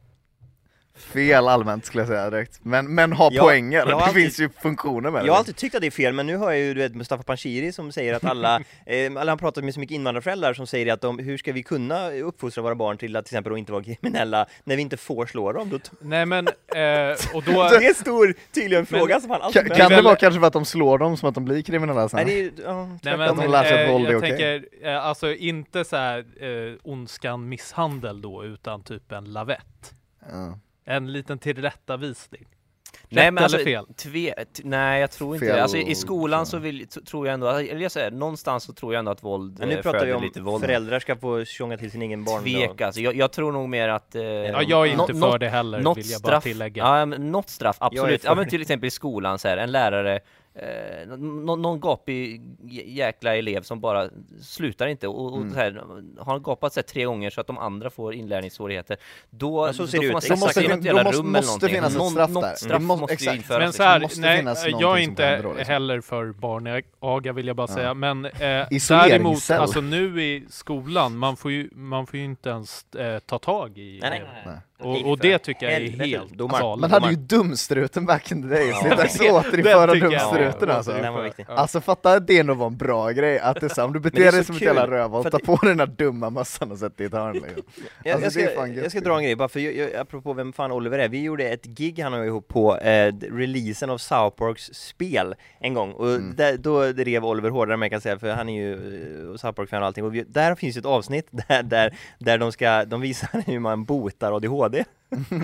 Fel allmänt skulle jag säga direkt. Men, men ha ja, poänger, det alltid, finns ju funktioner med det. Jag har alltid tyckt att det är fel, men nu har jag ju du vet, Mustafa Panshiri som säger att alla, eh, alla har pratat med så mycket invandrarföräldrar som säger att de, hur ska vi kunna uppfostra våra barn till att till exempel inte vara kriminella när vi inte får slå dem? Då t- Nej men, eh, och då... det är en stor, tydligen fråga men, som han alltid Kan, kan det vara kanske för att de slår dem som att de blir kriminella sen? Nej, det är, ja, Nej men, de lär sig att våld är jag okej. tänker, eh, alltså inte så här eh, ondskan misshandel då, utan typ en lavett. Ja. En liten tillrättavisning. Rätt nej, men alltså, eller fel? Tve, t- nej, jag tror inte fel det. Alltså, i skolan så vill, t- tror jag ändå, eller jag säger, någonstans så tror jag ändå att våld men nu pratar vi om lite våld. Föräldrar ska få tjonga till sin egen barn. Tvek, alltså. jag, jag tror nog mer att... Eh, ja, jag är inte no, för not, det heller, något vill jag straff, bara tillägga. Ja, men något straff, absolut. Ja, men till exempel i skolan, så här, en lärare, eh, n- någon gapig jäkla elev som bara slutar inte och, och mm. så här, har gapat sig tre gånger så att de andra får inlärningssvårigheter. Då, så då ser får det man ut. sätta sig i ett jävla rum eller måste finnas ett straff något där. straff måste, måste exakt. införas. Men så här, måste nej, finnas jag är inte då, liksom. heller för barnaga vill jag bara ja. säga, men eh, däremot, alltså nu i skolan, man får ju, man får ju inte ens eh, ta tag i nej, nej, nej. Och, och det tycker jag är helt galet. Man hade ju dumstruten back in the days. Det är dags att återinföra dumstruten jag, alltså. Den var viktig. Alltså fatta att det nog var en bra grej. Att det är så, om du beter dig som ett jävla rövhål, ta på dig den där dumma mössan och sätt dig i ett hörn. Liksom. Jag, alltså, jag, ska, jag ska dra en grej, bara för jag, jag, apropå vem fan Oliver är. Vi gjorde ett gig han och ihop på eh, releasen av South Parks spel en gång. Och mm. där, då drev Oliver hårdare, man kan säga, för han är ju uh, South Park-fan och allting. Och vi, där finns ett avsnitt där, där, där de, ska, de visar hur man botar A D H D.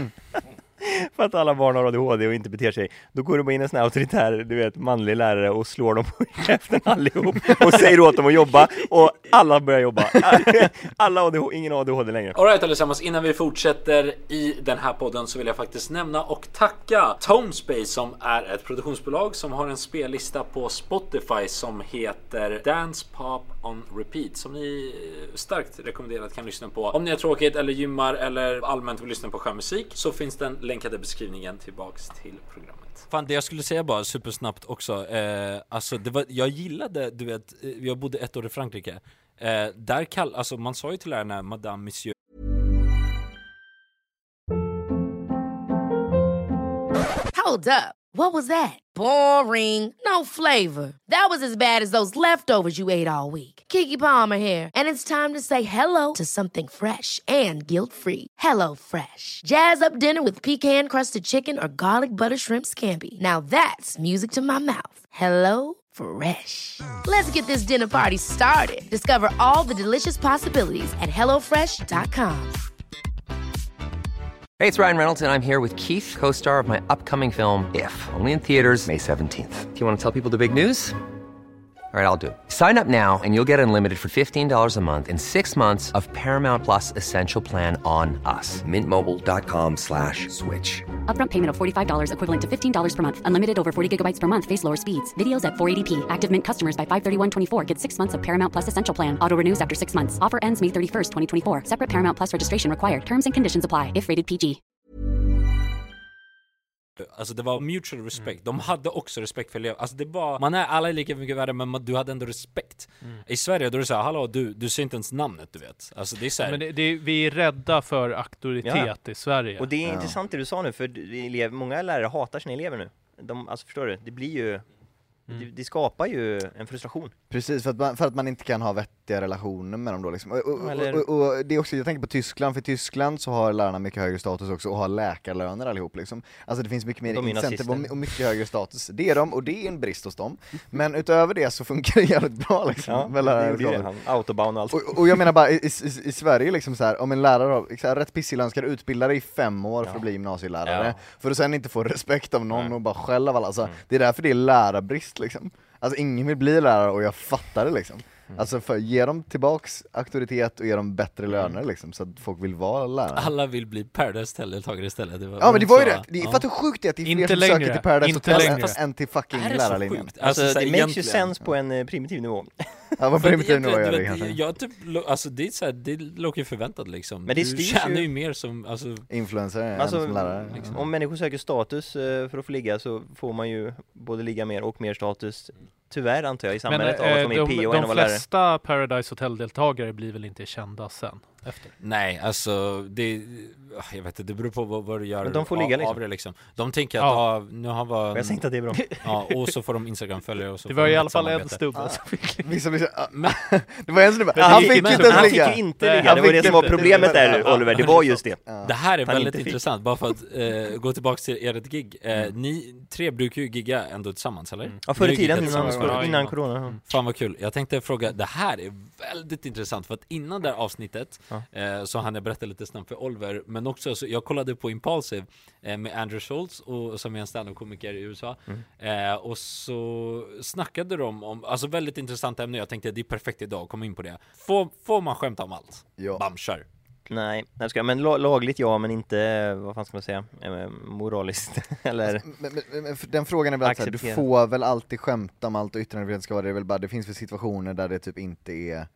För att alla barn har A D H D och inte beter sig. Då går det bara in en sån här auktoritär, du vet, manlig lärare och slår dem på käften allihop och säger åt dem att jobba och alla börjar jobba. Alla A D H D, ingen A D H D längre. All right, allesammans, innan vi fortsätter i den här podden så vill jag faktiskt nämna och tacka Tonespace som är ett produktionsbolag som har en spellista på Spotify som heter Dance Pop on Repeat som ni starkt rekommenderat kan lyssna på. Om ni har tråkigt eller gymmar eller allmänt vill lyssna på skärmusik så finns den länkade beskrivningen tillbaks till programmet. Fan, det jag skulle säga bara supersnabbt också, eh, alltså det var, jag gillade, du vet, jag bodde ett år i Frankrike, eh, där kall, alltså man sa ju till lärarna Madame, Monsieur. Hold up, what was that? Boring. No flavor. That was as bad as those leftovers you ate all week. Keke Palmer here, and it's time to say hello to something fresh and guilt-free. Hello Fresh. Jazz up dinner with pecan-crusted chicken or garlic butter shrimp scampi. Now that's music to my mouth. Hello Fresh. Let's get this dinner party started. Discover all the delicious possibilities at hello fresh dot com. Hey, it's Ryan Reynolds, and I'm here with Keith, co-star of my upcoming film, If, only in theaters May seventeenth. Do you want to tell people the big news? All right, I'll do it. Sign up now and you'll get unlimited for fifteen dollars a month and six months of Paramount Plus Essential Plan on us. Mint Mobile dot com slash switch. Upfront payment of forty-five dollars equivalent to fifteen dollars per month. Unlimited over forty gigabytes per month. Face lower speeds. Videos at four eighty p. Active Mint customers by five thirty-one twenty-four get six months of Paramount Plus Essential Plan. Auto renews after six months. Offer ends May thirty-first, twenty twenty-four. Separate Paramount Plus registration required. Terms and conditions apply if rated P G. Alltså det var mutual respect. De hade också respekt för elever. Alltså det var, man är alla lika mycket värre, men man, du hade ändå respekt. Mm. I Sverige då är det så här, hallå, du, du ser inte ens namnet, du vet. Alltså det är så här. Men det, det, vi är rädda för auktoritet ja. i Sverige. Och det är ja. intressant det du sa nu, för elev, många lärare hatar sina elever nu. De, alltså förstår du, det blir ju Mm. Det, det skapar ju en frustration. Precis, för att, man, för att man inte kan ha vettiga relationer med dem då liksom. och, och, Eller... och, och, och det är också, jag tänker på Tyskland, för i Tyskland så har lärarna mycket högre status också och har läkarlöner allihop liksom. Alltså det finns mycket mer incentive och, och mycket högre status. Det är de, och det är en brist hos dem. Men utöver det så funkar det jävligt bra liksom. Ja, med lärare, det det, han, autobahn och allt. Och, och jag menar bara, i, i, i Sverige liksom så här, om en lärare har så här, rätt pissig lön ska utbilda dig i fem år ja. för att bli gymnasielärare. Ja. För att sen inte få respekt av någon ja. och bara skäll av alla. Alltså, mm. Det är därför det är lärarbrist liksom. Alltså ingen vill bli lärare och jag fattar det liksom. Mm. Alltså för ge dem tillbaks auktoritet och ge dem bättre löner liksom, så att folk vill vara lärare. Alla vill bli Paradise-deltagare istället. Det var ja men det var ju det. Det är ja. för att det är sjukt att det är fler som längre. söker till Paradise Hotel än till fucking lärarlinjen. Alltså, alltså det makes ju sense på en primitiv nivå. Ja, vad primitiv nivå är det kanske? Jag typ, alltså det är så här, det låter förväntat liksom. Men det du tjänar ju mer som alltså influencer alltså, som lärare. Liksom. Om människor söker status för att få ligga så får man ju både ligga mer och mer status. Tyvärr antar jag i samhället men, av att de är de, P O de flesta Paradise Hotel-deltagare blir väl inte kända sen efter? Nej, alltså det, jag vet inte, det beror på vad, vad du gör. Men de får ligga liksom. Av det liksom. De tänker att ja. ah, nu har var jag tänkte att det är bra. Ja, och så får de Instagram-följare och så. Det var i alla fall en stubbe som fick ligga. Det var en stubbe. Han fick inte ligga. Han fick ju inte ligga. Det var det som var problemet där, Oliver. Det var just det. Det här är väldigt intressant, bara för att uh, gå tillbaka till ert gig. Uh, mm. Ni tre brukar ju gigga ändå tillsammans, eller? Mm. Ja, förr i tiden innan, innan corona. Mm. Fan vad kul. Jag tänkte fråga, det här är väldigt intressant, för att innan det här avsnittet ja. uh, så hann jag berätta lite snabbt för Oliver, men också så jag kollade på Impulsive uh, med Andrew Schultz, och, som är en stand-up-komiker i U S A. Mm. Uh, och så snackade de om, alltså väldigt intressant ämne. Jag tänkte det är perfekt idag att komma in på det. Får, får man skämta om allt? Ja. Bam, kör. Nej, jag ska, men lagligt ja, men inte, vad fan ska man säga, moraliskt. Eller alltså, men, men, men den frågan är väl att du får väl alltid skämta om allt, och yttrandefrihet ska vara det väl bara, det finns väl situationer där det typ inte är eh,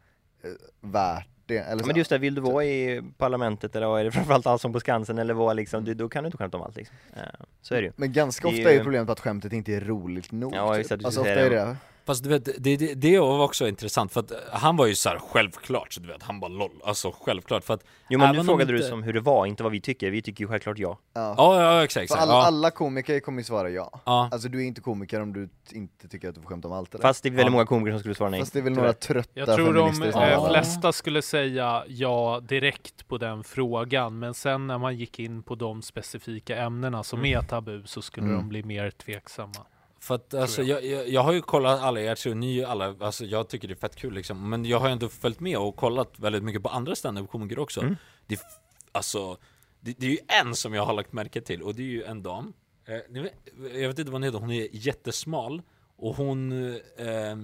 värt det. Eller ja, men just det, vill du vara i parlamentet eller är det framförallt allt som på Skansen eller vad liksom, du, då kan du inte skämta om allt liksom. Ja, så är det ju. Men ganska ofta är ju problemet att skämtet inte är roligt nog. Ja, just det, alltså ofta är det. Fast du vet, det, det, det var också intressant, för att han var ju så här självklart, så du vet, han bara lol, alltså självklart, för att jo, men nu frågade inte... du som hur det var, inte vad vi tycker, vi tycker ju självklart ja. Ja, ja, ja exakt. För alla, ja. alla komiker kommer ju svara ja. ja. Alltså du är inte komiker om du inte tycker att du får skämta om allt. Eller? Fast det är väldigt ja. många komiker som skulle svara nej. Fast det är väl några trötta Jag tror de äh, ja. flesta skulle säga ja direkt på den frågan, men sen när man gick in på de specifika ämnena som mm. är tabu så skulle mm. de bli mer tveksamma. För att alltså, jag. Jag, jag har ju kollat alla er, så ni alla, alltså jag tycker det är fett kul liksom. Men jag har ändå följt med och kollat väldigt mycket på andra stand-up-komiker också. Mm. Det, alltså, det, det är ju en som jag har lagt märke till, och det är ju en dam. Eh, jag vet inte vad hon heter, hon är jättesmal, och hon eh,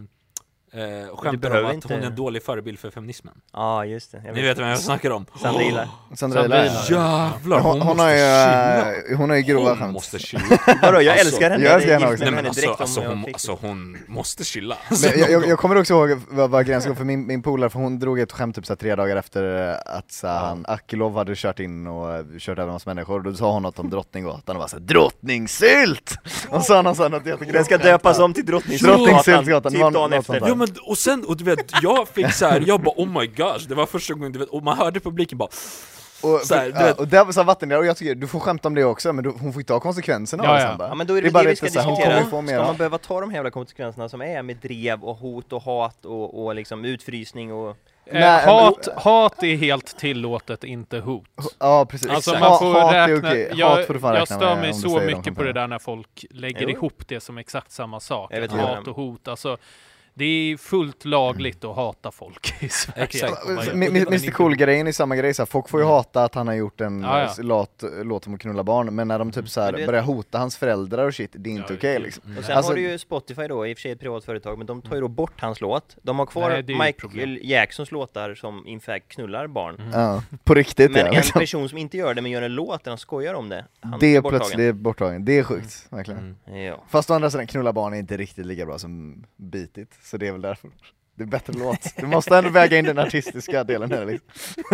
Eh, skämtar om att inte... hon är en dålig förebild för feminismen. Ja, ah, just det. Jag Ni vet vem jag snackar om. Sandra Ilar. Oh, Sandra Ilar. Jävlar, hon, hon, hon har ju hon har ju grova skämt. Hon måste chilla. Vadå, jag älskar henne. Jag älskar henne också. Nej, men alltså, alltså, hon, alltså hon måste chilla. Men jag, jag, jag kommer också ihåg vad, vad gränsen går för min, min polare, för hon drog ett skämt typ så här, tre dagar efter att så, han, Akilov hade kört in och kört över hans människor, och då sa hon något om Drottninggatan och var så här, drottningsylt! Och så han sa något jättegrovt. Den ska döpas om till Drottningsyltgatan. Typ dagen efter. Jo, men och sen, och du vet, jag fick så här, jag bara oh my gosh, det var första gången, du vet, och man hörde publiken bara Och, Så här, du ja, vet- och där var så här vatten och jag tycker du får skämta om det också, men du, hon får inte ta konsekvenserna Ja, av det ja. sen bara. Ja, men då är det det, bara vi lite ska så här, hon diskutera. kommer få mer Ska av- man behöva ta de här jävla konsekvenserna som är med drev och hot och hat och, och liksom utfrysning och... Eh, Nej, hat, hat är helt tillåtet, inte hot. Ja, precis. Alltså Exakt. man får hat är räkna, okej. jag, Hat får du fan jag räkna stör med mig om du så säger de mycket på det kommentarerna. där när folk lägger Jo. ihop det som exakt samma sak. Jag vet Att inte. hat och hot, alltså det är fullt lagligt att hata folk i Sverige. Exakt. Och vad gör- M- M- Mister Cool-grejen är samma grej, så här, folk får ju Mm. hata att han har gjort en Ja, ja. s- lat, låt om att knulla barn, men när de typ så här, Men det- börjar hota hans föräldrar och shit, det är inte Ja, okej det- liksom. Och sen Alltså- har du ju Spotify då, i och för sig ett privat företag, men de tar ju då bort hans låt. De har kvar Nej, det är ju ett Michael problem. Jacksons låtar som in fact knullar barn. Mm. Ja, på riktigt Men ja, en liksom. person som inte gör det men gör en låt där han skojar om det, han Det är är borttagen. plötsligt borttagen, det är sjukt, verkligen. Mm. Ja. Fast å andra sidan, knulla barn är inte riktigt lika bra som bitit, så det är väl därför. Det är bättre låt. Du måste ändå väga in den artistiska delen här liksom.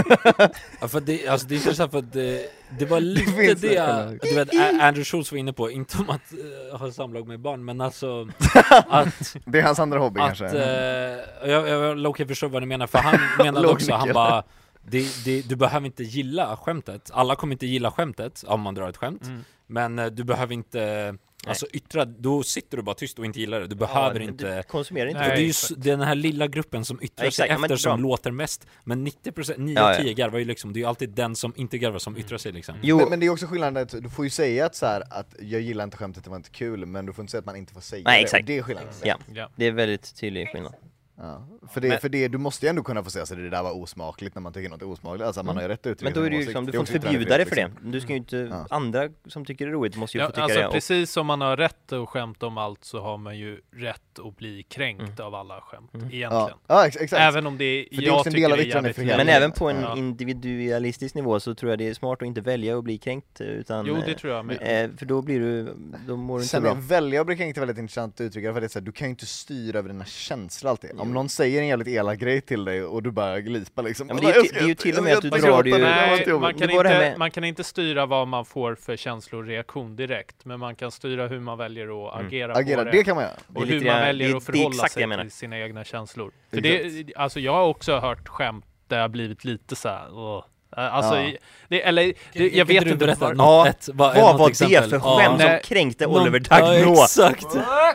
Ja, för det, alltså det är intressant för att det, det var lite finns det, det. du vet, A- Andrew Schultz var inne på, inte om att uh, ha samlag med barn, men alltså att, Det är hans andra hobby att kanske. uh, jag, jag Loki förstår vad ni menar, för han menade Låg också, han Mikael. bara det, det, du behöver inte gilla skämtet, alla kommer inte gilla skämtet om man drar ett skämt, Mm. men uh, du behöver inte alltså yttra, då sitter du bara tyst och inte gillar det, du behöver Ja, inte. du konsumerar inte Nej. För det är ju det. s- den här lilla gruppen som yttrar Ja, sig exakt. Ja, men efter som bra. låter mest. Men nittio procent, nio Ja, av ja. tio garvar ju liksom, det är ju alltid den som inte garvar som yttrar sig liksom. Jo, Men, men det är också skillnaden att du får ju säga att, så här, att jag gillar inte skämtet, det var inte kul, men du får inte säga att man inte får säga Nej, det. exakt. Och det är skillnaden. ja, Ja. det är väldigt tydlig skillnad. Ja. För, det, Men- för det, du måste ju ändå kunna få säga att det där var osmakligt när man tycker något är osmakligt, alltså man har ju rätt att uttrycka Men då är det ju sin liksom, åsikt. du är får också inte förbjuda dig yttrandefrihet, för det. Du ska ju inte, Ja. andra som tycker det är roligt måste ju Ja, få tycka alltså det. Och, precis som man har rätt att skämta om allt så har man ju rätt att bli kränkt av alla skämt, Mm. egentligen. Ja, ja ex- exakt. Även om det är, För det är jag också en tycker del av det är jävligt yttrandefriheten. men löjligt. även på en Ja. individualistisk nivå så tror jag det är smart att inte välja att bli kränkt, utan Jo, det eh, tror jag med. eh, för då blir du, då mår du inte Sen bra. är välja och blir kränkt väldigt intressant uttryck, för det är så här, du kan ju inte styra över dina känslor alltid. Om någon säger en jävligt elak grej till dig och du bara glipar liksom. Ja, men det är ju Jag ti- ska det är ju inte- till och med jag att du ska drar inte det gråta ju- nu, det var Nej, inte jobbigt. man kan, Det var det här inte, med- man kan inte styra vad man får för känsloreaktion direkt, men man kan styra hur man väljer att Mm. agera, Agera, på det det. kan man göra. Det är Och lite hur man grann- väljer det är- att det är förhålla exakt det sig jag menar. till sina egna känslor. För det, alltså jag har också hört skämt där jag blivit lite så här. Åh. Alltså, Ja. det, eller, det, jag Kan vet du inte berätta var- något, Ja, ett, vad, Vad något var exempel? det för Ja. skämt som Nej. kränkte Någon- Oliver Ja, Dagnå? exakt.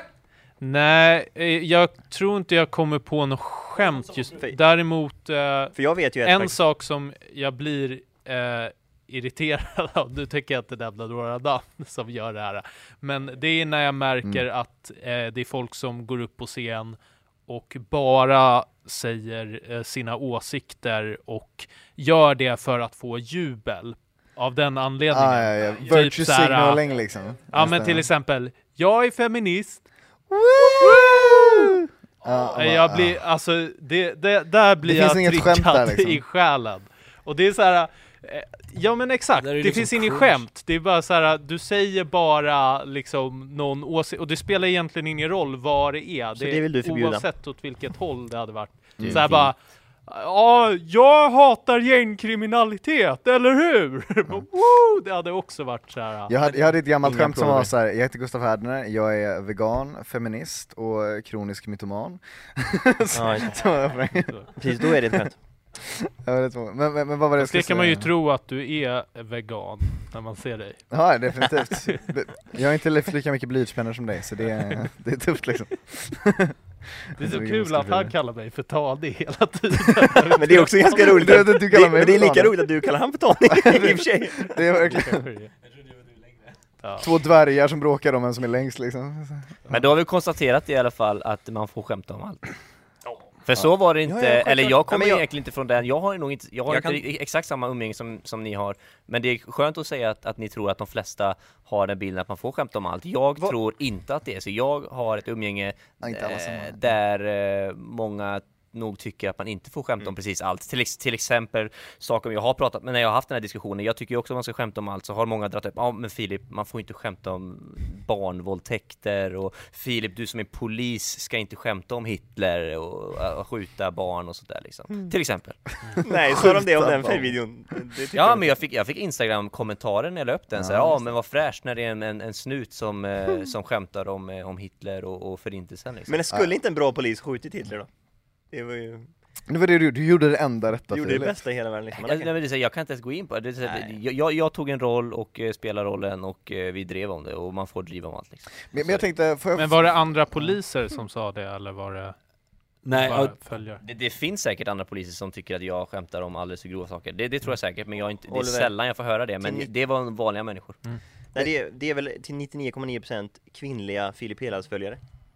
Nej, eh, jag tror inte jag kommer på något skämt just. Däremot, eh, För jag vet ju ett en faktiskt. sak som jag blir eh, irriterad av, nu tänker jag inte nämna några namn som gör det här, men det är när jag märker Mm. att eh, det är folk som går upp på scen och bara säger eh, sina åsikter och gör det för att få jubel av den anledningen. Ah, ja, ja. Typ Virtue så här, signaling liksom. Ja, men till exempel, jag är feminist. Ja, Eh, Jag blir, alltså, det, det, där blir Det finns jag inget skämt där, triggad liksom. i själen. Och det är så här, eh, ja men exakt, Det där är det, liksom finns inget cringe. skämt. Det är bara så här, du säger bara liksom någon åsikt, och det spelar egentligen ingen roll vad det är. Så det vill du förbjuda? Oavsett åt vilket håll det hade varit. Det är Så här fint. bara, ja, jag hatar gängkriminalitet, eller hur? Woo, det hade också varit så här. Jag hade, jag hade ett gammalt Inga skämt som var frågor. så här: jag heter Gustav Härdner, jag är vegan, feminist och kronisk mytoman. Ja, Så var jag för- precis, då är det ett skämt. jag vet inte, men, men, men vad var det jag Fast det skulle kan man ju säga? tro att du är vegan när man ser dig. Ja, definitivt. Jag har inte levt lika mycket blyertspennor som dig, så det är, det är tufft liksom. Det är så Jag kul måste att bli han det. kallar mig för Tani hela tiden. Men det är också ganska roligt Det är att, att du kallar mig men det är för lika Tony. roligt att du kallar han för Tony i och för sig. Det är verkligen Ja. två dvärgar som bråkar om vem som är längst liksom. Men då har vi konstaterat i alla fall att man får skämta om allt. För så var det inte, Ja, ja, självklart. eller jag kommer Ja, men jag- egentligen inte från den, jag har nog inte, jag har Jag inte exakt samma umgänge som, som ni har, men det är skönt att säga att, att ni tror att de flesta har den bilden att man får skämta om allt. Jag Vad- tror inte att det är så, jag har ett umgänge Ja, inte alla som har eh, det. där eh, många nog tycker att man inte får skämta om precis allt. Till, ex- till exempel saker jag har pratat med när jag har haft den här diskussionen. Jag tycker ju också att man ska skämta om allt, så har många dragit upp, ja men Filip, man får inte skämta om barnvåldtäkter, och Filip, du som är polis ska inte skämta om Hitler och, och skjuta barn och sådär liksom. Till exempel. Nej, sa de det om den färgvideon? Det tyckte Ja, jag. men jag fick, jag fick Instagram-kommentarer när jag la upp den. Så här, Ja, ja, just men vad fräscht när det är en, en, en snut som, eh, som skämtar om, eh, om Hitler och, och förintelsen liksom. Men skulle inte en bra polis skjutit Hitler då? Det var ju... Nu var det du, du gjorde det enda rätta. Du gjorde Filip. det bästa i hela världen liksom. Jag, nej, men det, jag kan inte ens gå in på det. det jag, jag, jag tog en roll och uh, spelade rollen och uh, vi drev om det och man får driva om allt liksom. Men, men jag tänkte, får jag... Men var det andra poliser som sa det eller var det Nej, bara ja, följare? Det, det finns säkert andra poliser som tycker att jag skämtar om alldeles för grova saker. Det, det tror jag säkert, men jag är inte, det är Oliver. sällan jag får höra det. Men Till- det var vanliga människor. Mm. Nej, det, är, det är väl till nittionio komma nio procent kvinnliga Filip Helads följare.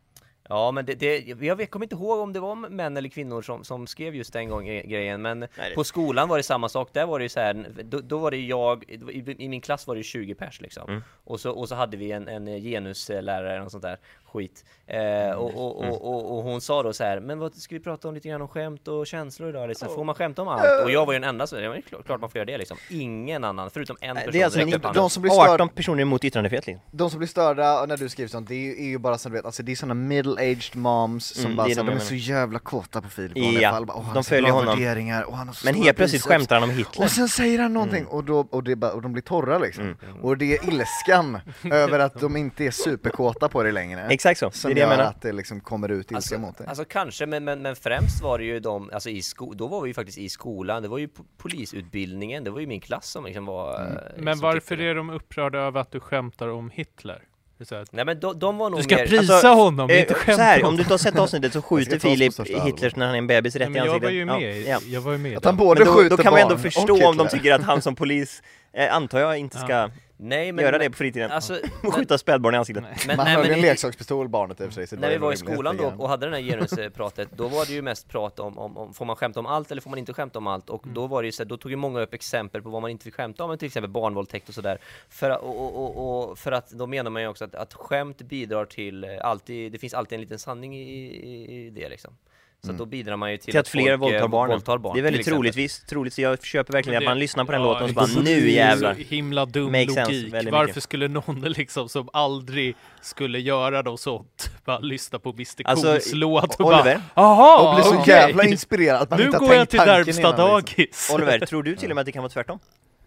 Ja, men det, det, jag vet, kommer inte ihåg om det var män eller kvinnor som, som skrev just den gången grejen, men Nej, det- på skolan var det samma sak. Där var det ju så här, då, då var det jag, i, i min klass var det tjugo pers liksom. Mm. Och, så, och så hade vi en, en genuslärare eller något sånt där skit. Eh, och, och, och, och, och hon sa då så här, men vad ska vi prata om lite grann om skämt och känslor idag? Liksom? Får man skämta om allt? Och jag var ju den enda, så det var ju klart, klart man får göra det liksom. Ingen annan, förutom en person. Det är alltså räckte ni, upp handen. de som blir störda, arton personer emot yttrandefrihet liksom. de som blir störda när du skriver sånt, det är ju, är ju bara som du vet, alltså det är såna middle-aged moms som Mm, bara det är så, de de är jag så menar. jävla kåta på Filip. Ja, fall, bara, åh, han de har så följer bra honom. värderingar, och han har så Men stora helt plötsligt biceps. skämtar han om Hitler. Och sen säger han någonting Mm. och, då, och, det bara, och de blir torra liksom. Mm. Och det är ilskan över att de inte är superkåta på det längre. Exakt så, det Som är det jag gör menar. att det liksom kommer ut ilska Alltså, mot det. alltså kanske, men, men, men främst var det ju de, alltså i sko- då var vi ju faktiskt i skolan, det var ju po- polisutbildningen, det var ju min klass som liksom var... Mm. eh, Men som varför tyckte det. är de upprörda över att du skämtar om Hitler? Det är så här, Nej men de, de var nog du ska mer... prisa alltså, honom, Eh, inte så skämta här, om om du inte har sett avsnittet så skjuter Jag ska ta oss på Filip största Hitler allvar. när han är en bebis rätt Nej, i men jag ansiktet. var ju med, Ja, ja. jag var ju med. Att han där. både Men då, skjuter då kan man ändå barn förstå och om de Hitler. tycker att han som polis, eh, antar jag, inte ska Nej men... göra det på fritiden. Alltså, Och skjuta spädbarn i ansiktet. men, Man nej, hörde men en i- leksakspistol barnet i och för sig. Så det När vi ju var i rimligt skolan då igen. och hade den här genuspratet, då var det ju mest prat om, om, om får man skämta om allt eller får man inte skämta om allt, och då var det ju så här, då tog ju många upp exempel på vad man inte fick skämta om, men till exempel barnvåldtäkt och sådär. För, och, och, och, och för att då menar man ju också att, att skämt bidrar till eh, alltid, det finns alltid en liten sanning i, i, i det liksom. Så att då bidrar man ju till, Till att fler folk, eh, våldtar barnen. våldtar barn. Det är till väldigt exempel. troligtvis, troligt, så jag köper verkligen Men att det- man lyssnar på den ja, låten och så det bara, är nu jävlar. Så himla dum Makes sense, logik. väldigt Varför mycket. skulle någon liksom som aldrig skulle göra något sånt bara lyssna på mister Alltså, Cools låt och Oliver, bara Jaha, Och blir så okej. jävla inspirerad att man Nu inte har går jag tänkt till tanken Därpsta innan, liksom. dagis. Oliver, tror du till och med att det kan vara tvärtom?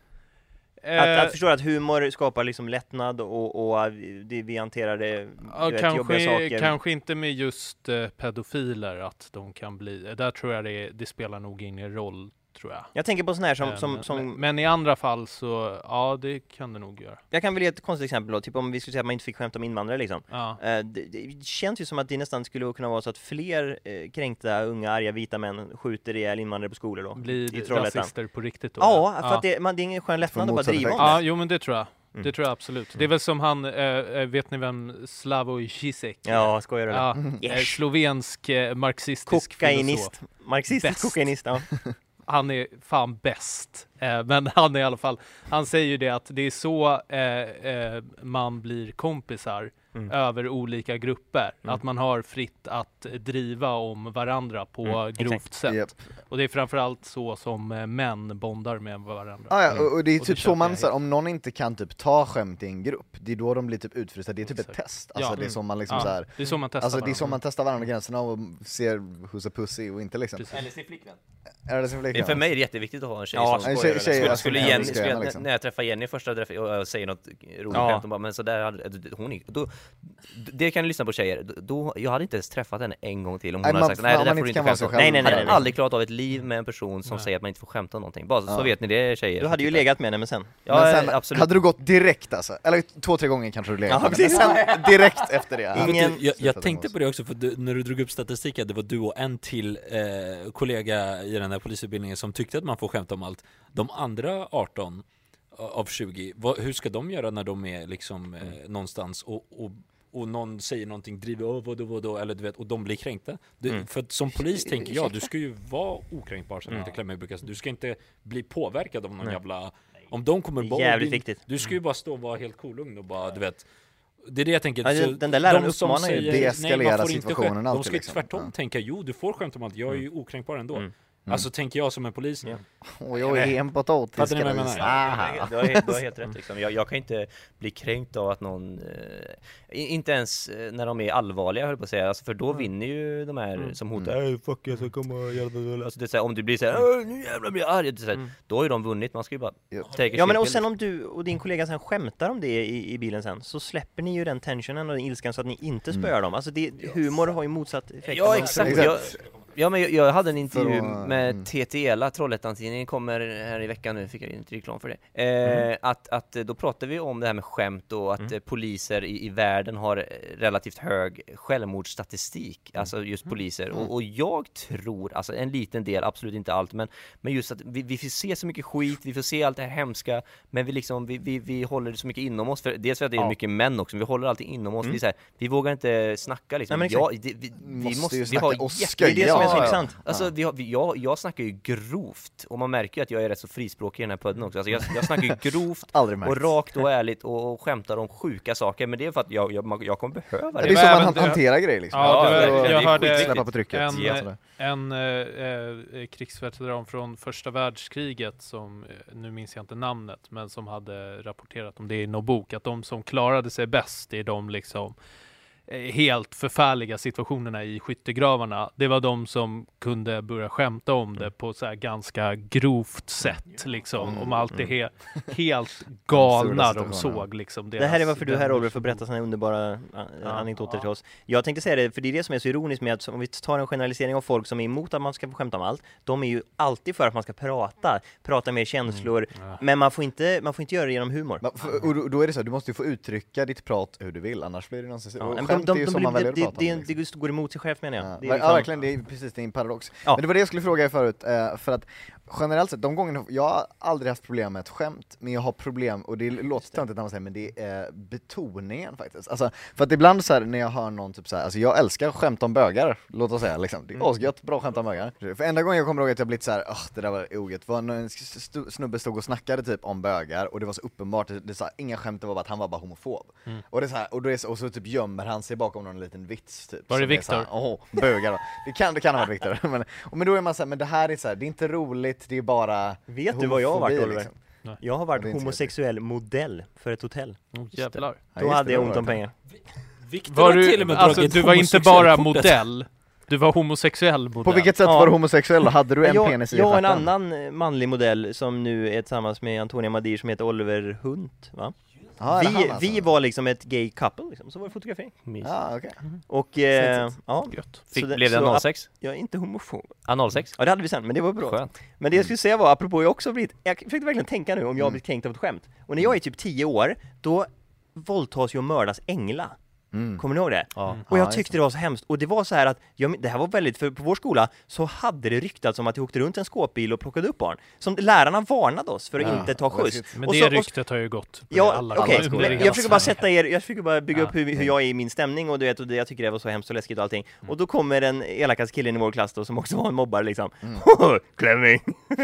Eh, Att, att förstå att humor skapar liksom lättnad och, och det, vi hanterar det, Ja, du vet, jobbiga kanske, saker. kanske inte med just eh, pedofiler att de kan bli, där tror jag det, det spelar nog ingen roll, tror jag. Jag tänker på sån här som, Men- som, som men, men i andra fall så, ja det kan det nog göra. jag kan väl ge ett konstigt exempel då, typ om vi skulle säga att man inte fick skämta om invandrare liksom. Ja. Eh, det, det känns ju som att det nästan skulle kunna vara så att fler eh, kränkta, unga, arga, vita män skjuter ihjäl invandrare på skolor då. i Blir Trollhättan. rasister på riktigt då? Ja, för ja. att det, man, det är ingen skön lättnad För att bara motsatt driva om effekt. det. Ja, jo men det tror jag. Mm. Det tror jag absolut. Det är väl som han, eh, eh, vet ni vem Slavoj Zizek är? Ja, skojar du? Ja, Yes. eh, slovensk eh, marxistisk filosof. Kokainist. Marxistisk Bäst. kokainist, ja. Han är fan bäst. Eh, men han är i alla fall, han säger ju det att det är så eh, eh, man blir kompisar Mm. över olika grupper. Mm. Att man har fritt att driva om varandra på Mm, grovt exakt. sätt. Japp. Och det är framförallt så som eh, män bondar med varandra. Ah, ja, och, och det är Och typ det så köper man, jag så här, helt. om någon inte kan typ ta skämt i en grupp, det är då de blir typ utfrysta, det är typ ett Exakt. test. Alltså Ja. det är så man liksom Ja, så här, det är så man testar alltså det är varandra. så man testar varandra gränserna och ser who's a pussy och inte liksom. Precis. Eller sin flickvän. Är det sin Men flickvän? för mig är det jätteviktigt att ha en tjej Ja, som en skojar. tjej- tjej- skulle, alltså, skulle en Jenny, ska skulle gärna jag, liksom. när jag träffar Jenny första träffen och jag säger något roligt Ja. skämt, hon bara, men så där hade, hon är, då, det kan du lyssna på tjejer, då, jag hade inte ens träffat henne en gång till om hon Nej, hade man- sagt nej det man där får inte du inte kan vara skämta sig om. själv. Nej, nej, nej, Hade nej. aldrig klarat av ett liv med en person som Nej. säger att man inte får skämta om någonting. Bara så, Ja. så vet ni det, tjejer. Du hade ju legat med henne, men sen. Ja, Men sen, absolut. hade du gått direkt alltså, eller två, tre gånger kanske du legat Ja, med henne, precis. men sen direkt efter det. Ingen- Vet du, jag, jag slutat tänkte umgås. på det också, för du, när du drog upp statistiken, det var du och en till eh, kollega i den här polisutbildningen som tyckte att man får skämta om allt. De andra arton av tjugo, vad, hur ska de göra när de är liksom eh, någonstans och, och, och någon säger någonting, driver oh, vadå, vadå, eller du vet, och de blir kränkta? Du, Mm. För att som polis tänker jag, du ska ju vara okränkbar, som Mm. inte klämmer brukar. Du ska inte bli påverkad av någon Nej. jävla... Om de kommer bara... Jävligt din- viktigt. Du ska ju bara stå och vara helt cool lugn och bara, du vet... Det är det jag tänker. Ja, Så den där läraren de som uppmanar ju, säger, deeskalera nej, man får inte situationen skämta. De alltid, ska liksom. tvärtom Ja. tänka, jo du får skämta om allt, jag är ju okränkbar ändå. Mm. Alltså tänker jag som en polis. Ja. Och jag är en potatis. Fattar ni ska vad jag du menar? säga. Ja, du, har, helt- du har helt rätt liksom. jag, jag kan inte bli kränkt av att någon eh, i- inte ens eh, när de är allvarliga, höll på att säga, alltså, för då vinner ju de här Mm. som hotar mm. fuck jag ska komma och hjälpa, alltså, det är så här, om du blir såhär "Åh, nu jävlar blir jag arg", det är så här, Mm. då har ju de vunnit, man ska ju bara Ja. take a Ja, men shit och pill. sen om du och din kollega sen skämtar om det i, i bilen sen, så släpper ni ju den tensionen och den ilskan så att ni inte spöar dem. Alltså det, humor har ju motsatt effekt. Ja, exakt. Exakt. Jag, Ja, men jag, jag hade en intervju att, med mm. T T L, Trollhättan-tidningen kommer här i veckan nu, fick jag inte reklam för det. Eh, Mm. att, att då pratar vi om det här med skämt och att Mm. eh, poliser i, i världen har relativt hög självmordsstatistik, Mm. alltså just poliser. Mm. Och, och jag tror, alltså en liten del, absolut inte allt, men, men just att vi, vi får se så mycket skit, vi får se allt det här hemska, men vi liksom, vi, vi, vi håller det så mycket inom oss, för dels för att det är Ja. mycket män också, men vi håller allting inom oss, Mm. vi, är så här, vi vågar inte snacka liksom. Nej, men exakt. ja, det, vi, vi Måste måste, ju vi snacka har och jätte- Det är det som är så Ja, ja. intressant. Alltså, vi har, vi, jag, jag snackar ju grovt, och man märker ju att jag är rätt så frispråkig i den här podden också. Alltså, jag, jag snackar ju grovt Aldrig märkt. och rakt och ärligt och, och skämtar om sjuka saker, men det är för att jag, jag, jag kommer behöva Det det. är så var man även han- det- hanterar grejer liksom. Ja, det var, Ja, det- jag det är hörde Släppa på trycket. en, Ja, sådär. en eh, eh, krigsveteran från första världskriget som, eh, nu minns jag inte namnet, men som hade rapporterat om det i någon bok, att de som klarade sig bäst är de liksom eh, helt förfärliga situationerna i skyttegravarna. Det var de som kunde börja skämta om det på så här ganska grovt sätt liksom, Mm. om allt det Mm. he, helt galna Absurda de situationer. såg liksom. Det här är varför du här, deras- Oliver, får berätta såna här underbara Ja. anekdoter till oss. Jag tänkte säga det, för det är det som är så ironiskt med att om vi tar en generalisering av folk som är emot att man ska få skämta om allt, de är ju alltid för att man ska prata, prata med känslor, Ja. men man får inte, man får inte göra det genom humor. Men för- Och då- då är det så, du måste ju få uttrycka ditt prat hur du vill, annars blir det någonstans. Ja, och men skämt de, är ju de, som de, man det, väljer att det, prata om. det, liksom. det går emot sig själv, menar jag. Ja, Det är ja, liksom- verkligen, det är precis, det är en paradox. Ja. Men det var det jag skulle fråga er förut, eh, för att generellt sett, de gångerna, jag har aldrig haft problem med ett skämt, men jag har problem, och det låter töntigt när man säger, men det är betoningen faktiskt. Alltså, för att ibland så här, när jag hör någon typ så här, alltså jag älskar skämt om bögar, låt oss säga, liksom. Det är asgött, bra skämt om bögar. För enda gången jag kommer ihåg att jag blivit så här, åh, det där var ogött, var när en st- snubbe stod och snackade typ om bögar, och det var så uppenbart, det, det sa inga skämt, det var bara att han var bara homofob. Mm. Och det är så här, och, då är så, och så typ gömmer han sig bakom någon liten vits typ. Var det som är Viktor? så här, Åh, bögar då. Det kan, det kan ha varit Viktor. men, men då är man så här, men det här är så här, det är inte roligt, det är bara Vet du vad jag har varit, homofobi, Oliver? liksom. Jag har Det är varit inte homosexuell modell för ett hotell. Oh, jävlar. Ja, Då just hade det, jag det ont var om det. pengar. Viktor Var har till du, och med alltså, dragit du var inte homosexuell bara kortet. modell, du var homosexuell modell. På vilket sätt Ja. var du homosexuell då? Hade du en jag, penis i jag och en stjärten? annan eh, manlig modell som nu är tillsammans med Antonia Madir som heter Oliver Hunt, va? Ja, är det vi, han, alltså? vi var liksom ett gay couple liksom, så var det fotografering. Ja, okej. Och, eh, ja, Gött. Fick, så det- blev det så noll att- sex? jag är inte homofob. Ja, noll sex. Ja, det hade vi sen, men det var bra. Skönt. Men det jag skulle säga var, apropå jag också blivit, jag försökte verkligen tänka nu om jag har blivit kränkt av ett skämt. Och när jag är typ tio år, då våldtas ju och mördas Engla. Mm. Kommer ni ihåg det? Ja. Och Ja, jag just tyckte det var så hemskt, och det var så här att jag, det här var väldigt, för på vår skola så hade det ryktats om att jag åkte runt en skåpbil och plockade upp barn. Som lärarna varnade oss för att Ja, inte ta skjuts. läskigt. Men Och det så- och- ryktet har ju gått på Ja, alla okej, alla skolor i men hela jag försöker bara Sverige. sätta er, jag försöker bara bygga Ja. upp hur, hur jag är i min stämning, och du vet, och det, jag tycker det var så hemskt och läskigt och allting. Och då kommer en elakaste killen i vår klass då, som också var en mobbare liksom. Klämming!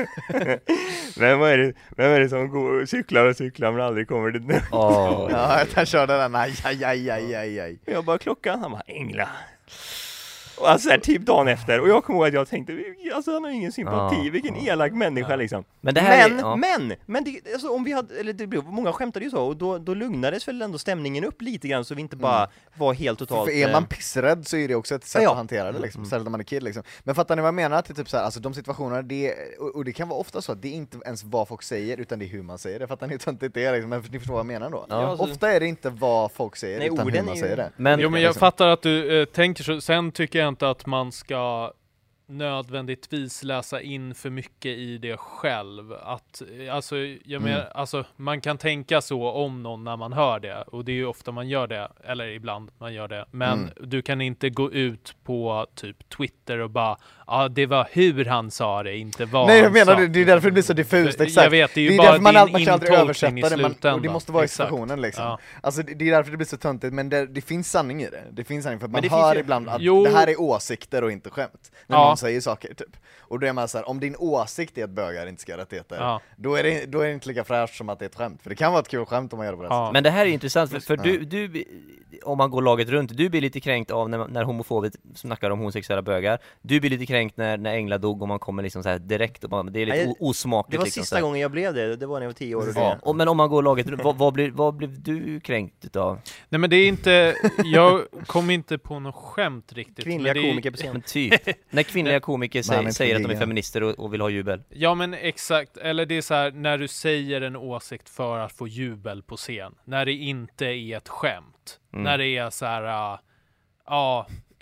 vem, är det, vem är det som går och cyklar och cyklar men aldrig kommer dit nu? Oh. Ja, jag körde den, aj, aj, aj, aj, aj, aj. Jag bara, klockan, han bara, Engla. Och alltså här, typ dagen efter, och jag kommer ihåg att jag tänkte, alltså han har ingen sympati, Ja. vilken elak människa liksom. Men det här men, är, ja. men, men det, alltså, om vi hade, eller det blev, många skämtade ju så, och då, då lugnades väl ändå stämningen upp lite grann, så vi inte bara var helt totalt... För är man eh, pissrädd så är det också ett sätt Ja. att hantera det liksom, särskilt när man är kid liksom. Men fattar ni vad jag menar? Att det är typ så här, alltså de situationerna, det, och, och det kan vara ofta så att det är inte ens vad folk säger, utan det är hur man säger det. Fattar ni hur töntigt det är liksom? Men ni förstår vad jag menar då? Ja. Ofta är det inte vad folk säger, Nej, utan hur orden man är ju- säger det. Men, Jo, men jag liksom. fattar att du eh, tänker så. Sen tycker jag inte att man ska nödvändigtvis läsa in för mycket i det själv. Att, eh, alltså, jag Mm. men, alltså, man kan tänka så om någon när man hör det. Och det är ju ofta man gör det. Eller ibland man gör det. Men Mm. du kan inte gå ut på typ Twitter och bara, ja, det var hur han sa det, inte vad Nej, jag han menar sa. det, det är därför det blir så diffust, För- exakt. Jag vet, det är ju det är bara därför man, din all, man kan aldrig intolkning i översätta det, man, och det slutändan. måste vara i Exakt. situationen liksom. Ja. Alltså det, det är därför det blir så töntigt, men det, det finns sanning i det. Det finns sanning, för att man det hör finns ju- ibland att Jo. det här är åsikter och inte skämt. När Ja. någon säger saker typ. Och då är man så här, om din åsikt är att bögar inte ska ha rättigheter, Ja. då, är det, då är det inte lika fräscht som att det är ett skämt. För det kan vara ett kul skämt om man gör det på det Ja. sättet. Men det här är ju intressant, för, för Ja. du, du, om man går laget runt, du blir lite kränkt av när, när homofober snackar om homosexuella bögar. Du blir lite kränkt när, när Engla dog och man kommer liksom så här direkt och man, det är lite Nej, o- osmakligt. Det var liksom, så sista här. gången jag blev det, det var när jag var tio år. Och Ja, det. och, men om man går laget runt, vad, vad, blir, vad blev du kränkt utav? Nej, men det är inte, jag kom inte på något skämt riktigt. Kvinnliga men det är, komiker på scen. Men typ, när kvinnliga komiker Men han är säger, inte säger att de är vegan. feminister och, och vill ha jubel. Ja, men exakt, eller det är så här, när du säger en åsikt för att få jubel på scen, när det inte är ett skämt, Mm. när det är så här, äh, ja,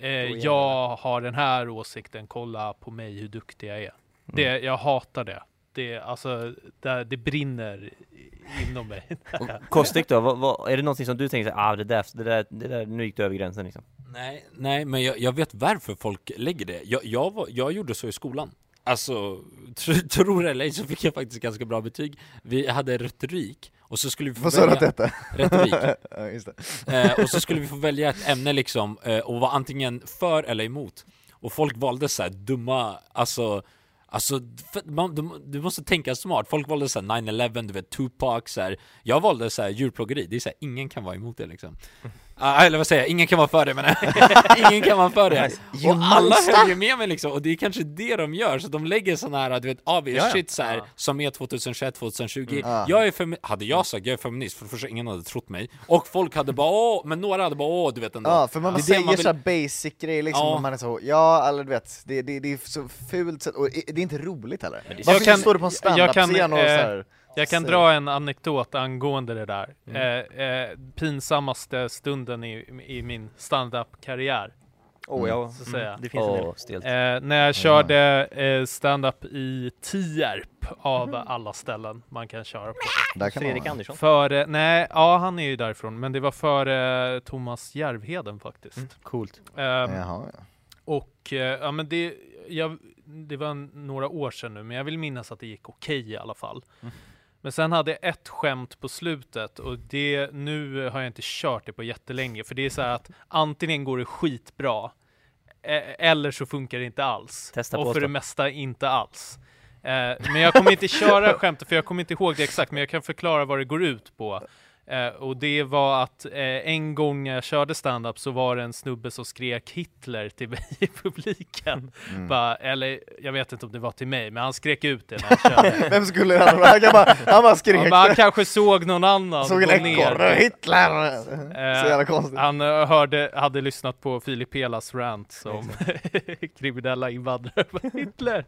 eh, jag har den här åsikten, kolla på mig hur duktig jag är. Mm. Det, jag hatar det. Det, alltså, det, det brinner inom mig. Kostik då, vad, vad, är det någonting som du tänker ah, det, där, det, där, det där, nu gick du över gränsen liksom? Nej, nej men jag, jag vet varför folk lägger det. Jag, jag, var, jag gjorde så i skolan. Alltså, tro, tror eller ej så fick jag faktiskt ganska bra betyg. Vi hade retorik. Och så skulle vi få vad sa du detta? Retorik. Ja, just det. Eh, och så skulle vi få välja ett ämne liksom eh, och vara antingen för eller emot. Och folk valde så här dumma, alltså Alltså, man, du, du måste tänka smart. Folk valde så här nine eleven, du vet, Tupac så här. Jag valde så här djurplågeri. Det är så här, ingen kan vara emot det liksom. Ah, eller vad säger jag? Ingen kan vara för det, men ingen kan vara för det. Och alla höll med mig liksom. Och det är kanske det de gör. Så de lägger såna här, du vet, A V shit så här, som är tjugohundratjugoett tjugotjugo. Mm. Jag är femi- hade jag sagt jag är feminist, för först ingen hade trott mig. Och folk hade bara åh, men några hade bara åh, du vet ändå. Ja, för man det säger man vill... så basic grejer liksom, ja. Man är så, ja, eller du vet, det, det, det är så fult sätt, och det är inte roligt heller. Varför jag kan, står det på en stand-up-scen och eh, så här? Jag kan dra en anekdot angående det där. Mm. Eh, eh, pinsammaste stunden i, i min stand-up-karriär. Oh, ja. Så säga. Mm. Det finns oh, en eh, när jag körde eh, stand-up i Tierp av mm. alla ställen man kan köra på. Där kan Fredrik Andersson. För, nej, ja, han är ju därifrån. Men det var för eh, Thomas Järvheden faktiskt. Mm. Coolt. Eh, Jaha, ja. Och eh, ja, men det, jag, det var en, några år sedan nu, men jag vill minnas att det gick okej i alla fall. Mm. Men sen hade jag ett skämt på slutet, och det, nu har jag inte kört det på jättelänge, för det är så här att antingen går det skitbra eller så funkar det inte alls. Testa och på för då. det mesta inte alls. Eh, men jag kommer inte köra skämtet, för jag kommer inte ihåg det exakt, men jag kan förklara vad det går ut på. Uh, och det var att uh, en gång jag körde stand-up så var det en snubbe som skrek Hitler till mig i publiken. Mm. Bara, eller jag vet inte om det var till mig, men han skrek ut det när jag körde. Vem skulle han? Han bara, han bara skrek. Ja, han kanske såg någon annan. Såg en ekorre, Hitler! Uh, så jävla konstigt. Han uh, hörde, hade lyssnat på Filip Helas rant som kriminella invandrare. Hitler!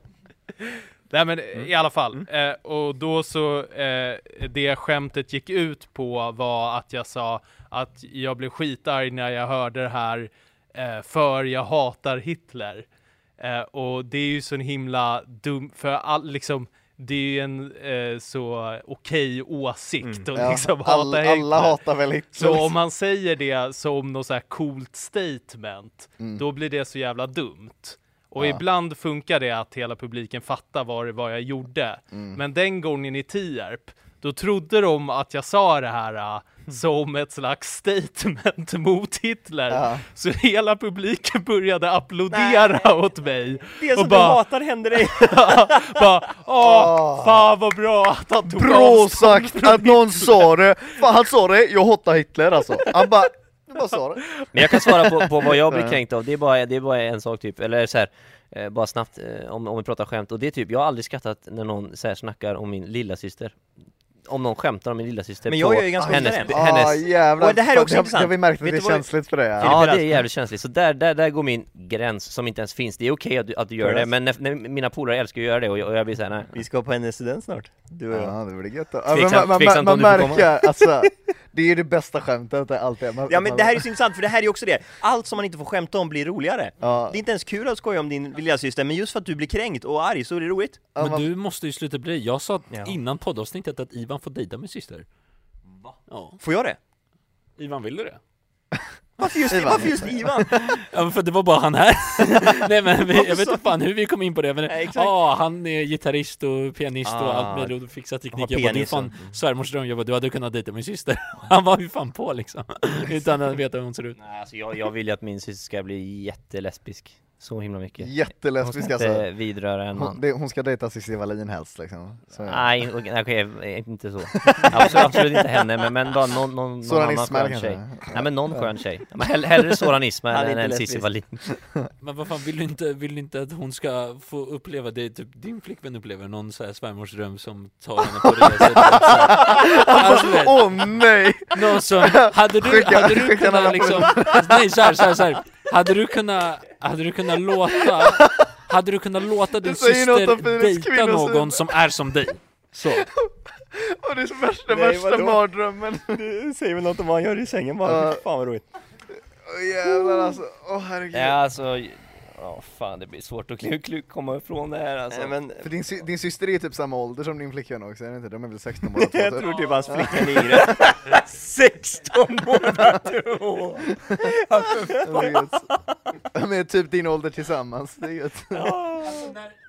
Nej, men mm. i alla fall. Mm. Eh, och då så, eh, det skämtet gick ut på var att jag sa att jag blev skitarg när jag hörde det här, eh, för jag hatar Hitler. Eh, och det är ju så en himla dum, för all, liksom, det är ju en eh, så okej åsikt. Mm. Och liksom ja, all, hata Hitler. Alla hatar väl Hitler. Så om man säger det som något så här coolt statement, mm. då blir det så jävla dumt. Och ja. Ibland funkar det att hela publiken fattar vad det var jag gjorde. Mm. Men den gången i Tierp, då trodde de att jag sa det här uh, som ett slags statement mot Hitler. Ja. Så hela publiken började applådera Nej. Åt mig. Det som och du bara, hatar händer dig. bara, åh, oh. fan vad bra att han tog Bra sagt att någon sa det. Fan, han sa det, jag hatar Hitler alltså. Han bara... Men jag kan svara på, på vad jag blir kränkt av. Det är bara, det är bara en sak typ. Eller så här, eh, bara snabbt eh, om, om vi pratar skämt. Och det är typ, jag har aldrig skrattat när någon så här snackar om min lilla syster. Om någon skämtar om min lilla syster. Men jag är ju ganska hennes, hennes, hennes... Ah, jävlar. Och det här är också det, intressant. Det har vi märkt att Vet det är känsligt för det. Ja, ja det är jävligt känsligt. Så där, där, där går min gräns som inte ens finns. Det är okej att du, att du gör det. Men när, när mina polare älskar att göra det och jag, och jag blir såhär, nej. Vi ska på hennes student snart. Du och jag. Ja, det blir gött. Tveksam, man tveksam man, man om du märker, alltså, det är ju det bästa skämtet. Alltid. Man, ja, men man, det här är så intressant, för det här är ju också det. Allt som man inte får skämta om blir roligare. Ja. Det är inte ens kul att skoja om din lilla syster, men just för att du blir kränkt och arg så är det roligt. Men man, du måste ju sluta bli. Jag sa ja. innan poddavsnittet att Ivan får dejta min syster. Va? Ja. Får jag det? Ivan ville det. Varför just Ivan? Varför just Ivan? Ja, för det var bara han här. Nej, men vi, jag vet inte fan hur vi kom in på det, men ja, ah, han är gitarrist och pianist ah, och allt möjligt och fixar teknik. Jag bara, du fan, svärmors dröm, jag bara, du hade kunnat dejta min syster. Han var ju fan på liksom. Utan att veta hur hon ser ut. Nej, alltså jag, jag vill ju att min syster ska bli jättelesbisk. Så himla mycket. Jättelesbisk alltså. Hon ska inte vidröra en man. Hon, det, hon ska dejta Cissi Wallin helst liksom. Så, ja. Nej, okej, okay, inte så. Absolut, absolut inte henne, men, men bara någon, någon, någon annan skön kanske. Tjej. Nej, men någon skön tjej. Men hell, hellre Soran Ismail än, än Cissi Wallin. Men vad fan, vill du inte, vill du inte att hon ska få uppleva det typ din flickvän upplever? Någon så här svärmorsdröm som tar henne på resor. Alltså, åh oh, nej! Någon som, hade du, skicka, hade du kunnat liksom, nej så här, så här, så här. Hade du kunnat, hade du kunnat låta, hade du kunnat låta din syster dejta någon som är som dig? Så. Och det är värsta, nej, värsta mardrömmen. Du säger väl något om vad han gör i sängen bara, uh, fan vad roligt. Åh jävlar alltså, åh herregud. Ja, alltså, ja fan det blir svårt att kl- kl- komma ifrån det här alltså. Nej, men, För din, sy- din syster är typ samma ålder som din flickvän också, är det inte? De är väl sexton månader jag typ. tror typ hans flickvän är yngre. sexton månader! De är gött. De är typ din ålder tillsammans, det är gött. Alltså, när...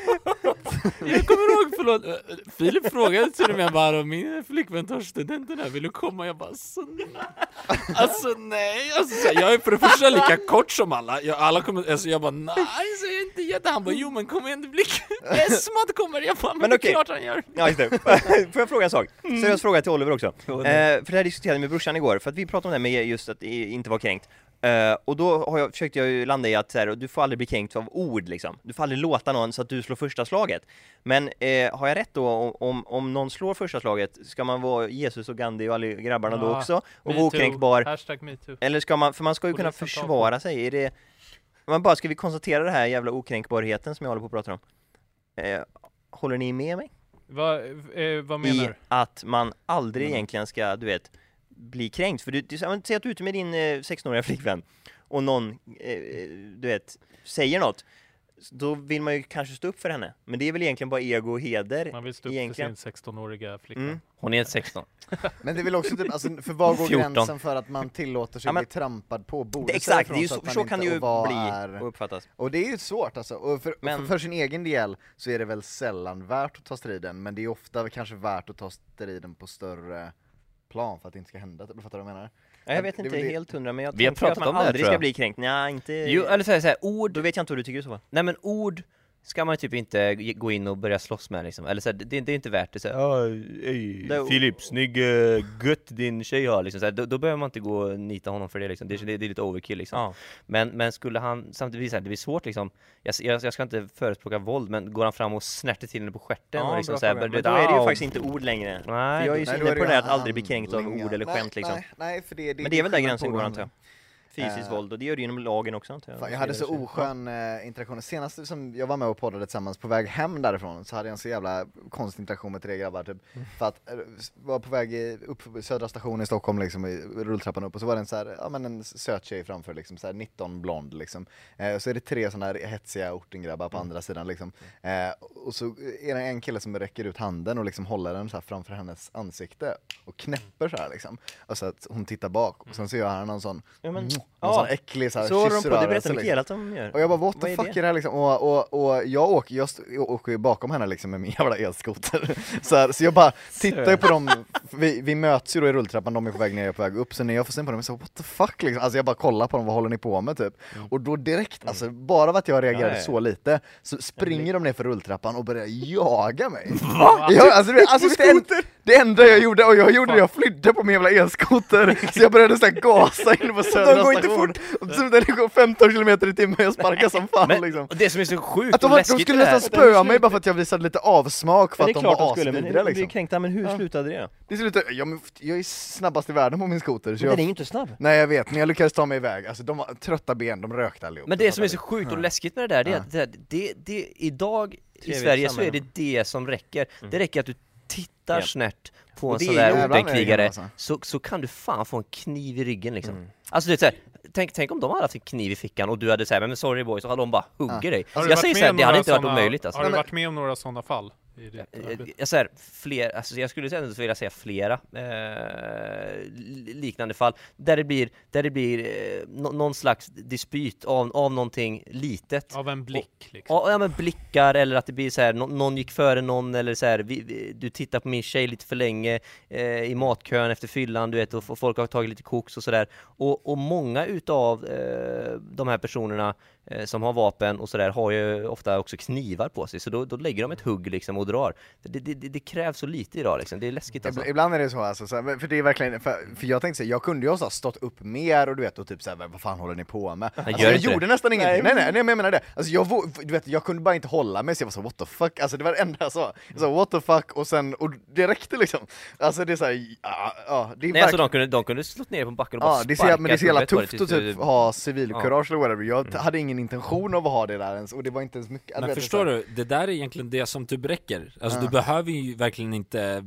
Jag kommer ihåg, förlåt, Filip frågade till och med bara om min flickvän tar studenten här, vill du komma? Jag bara, alltså nej. Alltså nej, alltså, så här, jag är för det första lika kort som alla. Jag, alla kommer, alltså, jag bara, nej, så är jag inte jätte. Han bara, jo men kommer inte bli Esmat kommer. Jag bara, men, men det är okej. Klart han gör. Ja, just det. Får jag fråga en sak? Seriös fråga till Oliver också. Eh, för det här diskuterade jag med brorsan igår, för att vi pratade om det med just att inte vara kränkt. Uh, och då har jag, försökte jag ju landa i att så här, du får aldrig bli kränkt av ord liksom. Du får aldrig låta någon så att du slår första slaget. Men uh, har jag rätt då om, om någon slår första slaget, ska man vara Jesus och Gandhi och alla grabbarna ja, då också? Och vara okränkbar? Hashtag MeToo. Eller ska man, för man ska ju kunna försvara sig. Är det, man bara, ska vi konstatera det här jävla okränkbarheten som jag håller på att prata om? Uh, håller ni med mig? Va, eh, vad menar I du? att man aldrig Mm. egentligen ska, du vet, bli kränkt. För du, du säg att du är ute med din eh, sexton-åriga flickvän och någon, eh, du vet, säger något. Då vill man ju kanske stå upp för henne. Men det är väl egentligen bara ego och heder. Man vill stå upp egentligen. för sin sexton-åriga flickvän. Mm. Hon är sexton. Men det är väl också typ, alltså, för vad går fjorton. gränsen för att man tillåter sig Ja, men- bli trampad på? Borde Det, säga exakt, ifrån det är ju så så, att man så inte- kan det ju och vad bli är- och uppfattas. Och det är ju svårt alltså, och för, Men- och för sin egen del så är det väl sällan värt att ta striden, men det är ofta kanske värt att ta striden på större plan för att det inte ska hända, du fattar vad jag menar? Ja, jag vet Det är inte väl det- helt hundra, men jag Vi har tänker att pratat man om det här, aldrig tror ska jag. bli kränkt. Nej, inte... Jo, eller så här, så här, ord. Då vet jag inte vad du tycker i så fall. Nej men ord ska man typ inte g- gå in och börja slåss med liksom. Eller så här, det, det är inte värt det så här, ej, Det- Filip, snygg uh, gött din tjej har liksom. Så här, då, då behöver man inte gå och nita honom för det liksom. Det, det, det är lite overkill liksom. Ja. Men, men skulle han, samtidigt så här, det blir svårt liksom. Jag, jag, jag ska inte förespråka våld, men går han fram och snärter till henne på stjärten Ja, och liksom bra så här, fråga. börjar- Men då är det ju "Au." faktiskt inte ord längre. Nej, För jag är ju så Nej, då inne är på det det ju där att aldrig bli kränkt av handlingar. ord eller Nej, skämt liksom. Nej, nej, för det, det Men det är väl där skillnad gränsen på går, dem. antar jag. Fysiskt Eh. våld, och det gör det ju inom lagen också, antar jag. Fan, jag hade så oskön eh, interaktion. Senast som jag var med och poddade tillsammans på väg hem därifrån så hade jag en så jävla konstig interaktion med tre grabbar typ. Mm. För att eh, var på väg i, upp på Södra station i Stockholm liksom, i rulltrappan upp, och så var det en så här, ja men en söt tjej framför liksom, så här nitton blond liksom. Eh, så är det tre sådana här hetsiga ortengrabbar på Mm. andra sidan liksom. Eh, och så är det en kille som räcker ut handen och liksom håller den så här framför hennes ansikte och knäpper så här liksom. Och så att hon tittar bak och sen så gör han någon sån, Ja, men, någon ja. sån äcklig så här Så har de på, det kyssrörelse, berättar liksom. Mikael att de gör. Och jag bara, what Vad the är fuck det? är det här liksom? Och, och, och jag åker, jag, st- jag åker ju bakom henne liksom med min jävla elskoter. Så, här, så jag bara tittar ju på dem, vi, vi möts ju då i rulltrappan, de är på väg ner, jag är på väg upp. Så när jag får se på dem, så what the fuck liksom? Alltså jag bara kollar på dem, vad håller ni på med typ? Och då direkt, alltså bara av att jag reagerade Ja, ja. så lite, så springer de ner för rulltrappan och börjar jaga mig. Va? Jag, alltså, det, alltså, det, en, det enda jag gjorde, och jag gjorde det, jag flydde på min jävla elskoter. Så jag började så här gasa in på Södra går inte station. Och så det går femton kilometer i timmen, jag sparkar som fan Men liksom. och det som är så sjukt Att de, och var, de läskigt skulle med det här- nästan spöa mig bara för att jag visade lite avsmak för Men det att är de klart var de skulle, men asvidriga de blir liksom. kränkta, men hur slutade det då? Det slutade, ja, men jag är snabbast i världen på min skoter, så Men jag, den är ju inte snabb. nej jag vet, men jag lyckades ta mig iväg. Alltså de var trötta ben, de rökte allihop. Men det som är så sjukt och läskigt med det där, det är Ja. att det, det, det, idag i Trevligt Sverige så är samhälle. det det som räcker. Det räcker att du tittar Ja. snärt på Och en det sån är där ju ibland ordenkrigare, är det alltså. så, så kan du fan få en kniv i ryggen liksom. Mm. Alltså det är så här, tänk, tänk om de hade haft en kniv i fickan och du hade sagt men sorry boy, så hade de bara huggit Ja. dig. Har du Jag varit säger med så här, om det hade några inte varit såna- omöjligt alltså. Har du Nej, men- varit med om några sådana fall? I ditt Eh, arbete? Jag säger fler, alltså jag skulle säga, vilja säga flera eh, li- liknande fall där det blir, där det blir eh, nå- någon slags dispyt av, av någonting litet. Av en blick liksom. Ja, ja men blickar, eller att det blir så här, nå- någon gick före någon, eller så här, vi, vi, du tittar på min tjej lite för länge eh, i matkön efter fyllan, du vet, och, och folk har tagit lite koks och sådär. Och, och många utav eh, de här personerna eh, som har vapen och sådär har ju ofta också knivar på sig, så då, då lägger de ett hugg liksom och drar. Det, det, det, det krävs så lite idag liksom, det är läskigt alltså. Ibland- Ibland är det så alltså, så här, för det är verkligen, för, för jag tänkte säga, jag kunde ju ha så här stått upp mer och du vet, och typ såhär, vad fan håller ni på med? Alltså, gör jag inte gjorde det. nästan ingenting, nej nej, nej men jag menar det. Alltså jag, vå- du vet, jag kunde bara inte hålla mig, så jag var så what the fuck, alltså det var det enda jag sa. Jag sa what the fuck, och sen, och det räckte liksom. Alltså det är såhär, ja, ja, det är Nej, alltså verkligen- de kunde, de kunde slå ner på backen och bara Ja, det sparka ser, men det är så jävla huvudet på dig tufft att tills typ ha civilkurage Ja. eller whatever. Jag t- hade ingen intention av att ha det där ens, och det var inte ens mycket. Men förstår du, det där är egentligen det som typ räcker. Alltså Ja. du behöver ju verkligen inte b-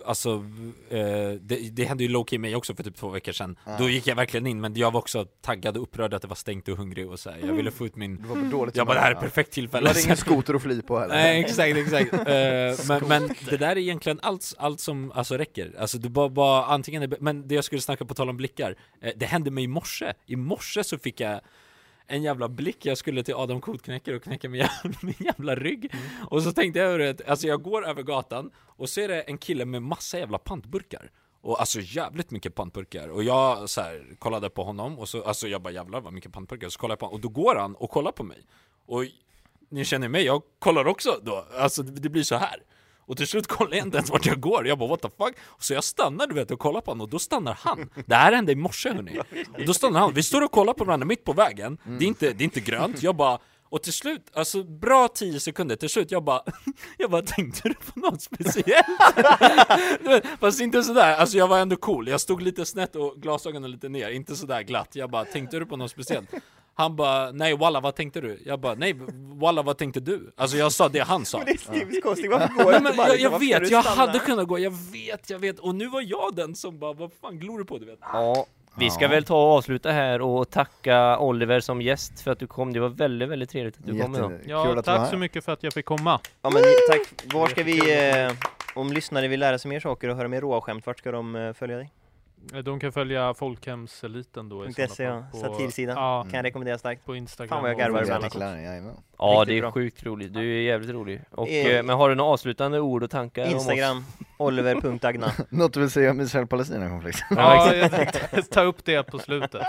alltså, eh, det, det hände ju low-key mig också för typ två veckor sedan. Ja. Då gick jag verkligen in, men jag var också taggad och upprörd att det var stängt och hungrig och så här. Jag ville få ut min... Du var på dåligt Jag bara, det här är humör. perfekt Du tillfälle. hade ingen skoter att fly på heller. Nej, exakt, exakt. uh, men, men det där är egentligen allt, allt som alltså, räcker. Alltså, du bara, bara antingen... Är, men det jag skulle snacka på tal om blickar, eh, det hände mig i morse. I morse så fick jag en jävla blick. Jag skulle till Adam Kotknäcker och knäcka min jävla, min jävla rygg. Mm. Och så tänkte jag, att, alltså jag går över gatan och så är det en kille med massa jävla pantburkar. Och alltså jävligt mycket pantburkar. Och jag så här, kollade på honom och så, alltså jag bara jävlar vad mycket pantburkar. Så kollade jag på honom och då går han och kollar på mig. Och ni känner mig, jag kollar också då. Alltså det, det blir så här. Och till slut kollar jag inte ens vart jag går. Jag bara, what the fuck? Och så jag stannar, du vet, och kollar på honom. Och då stannar han. Det här hände i morse, hörni. Och då stannar han. Vi står och kollar på varandra mitt på vägen. Mm. Det, är inte, det är inte grönt. Jag bara... Och till slut, alltså bra tio sekunder till slut, jag bara, jag bara tänkte du på något speciellt? Fast inte sådär, alltså jag var ändå cool. Jag stod lite snett och glasögonen lite ner, inte sådär glatt. Jag bara, tänkte du på något speciellt? Han bara, nej walla, vad tänkte du? Jag bara, nej walla, vad tänkte du? Alltså jag sa det han sa. Men det är Steve's konstigt, varför går Nej, inte men bara? jag, jag Varför vet, ska jag du stanna? hade kunnat gå, jag vet, jag vet. Och nu var jag den som bara, vad fan glor du på, du vet? Ja, vi ska Ja. väl ta och avsluta här och tacka Oliver som gäst för att du kom. Det var väldigt, väldigt trevligt att du kom idag. Jättekul Ja, att du var tack här. så mycket för att jag fick komma. Ja men tack, var ska vi, eh, om lyssnare vill lära sig mer saker och höra mer råa skämt, vart ska de eh, följa dig? De kan följa Folkhemseliten då i .se, sådana ja, fall på- satirsidan. Ja, Kan jag rekommendera starkt. på Instagram. Fan vad jag och- garvar Och ibland. artiklar, jajamän. Ja, Riktigt det är bra. sjukt roligt. Du är jävligt rolig. Och, Eh, eh, men har du några avslutande ord och tankar om oss? Instagram, oliver punkt agna. Något du vill säga om Israel-Palestina-konflikt? Ja, jag tänkte ta upp det på slutet.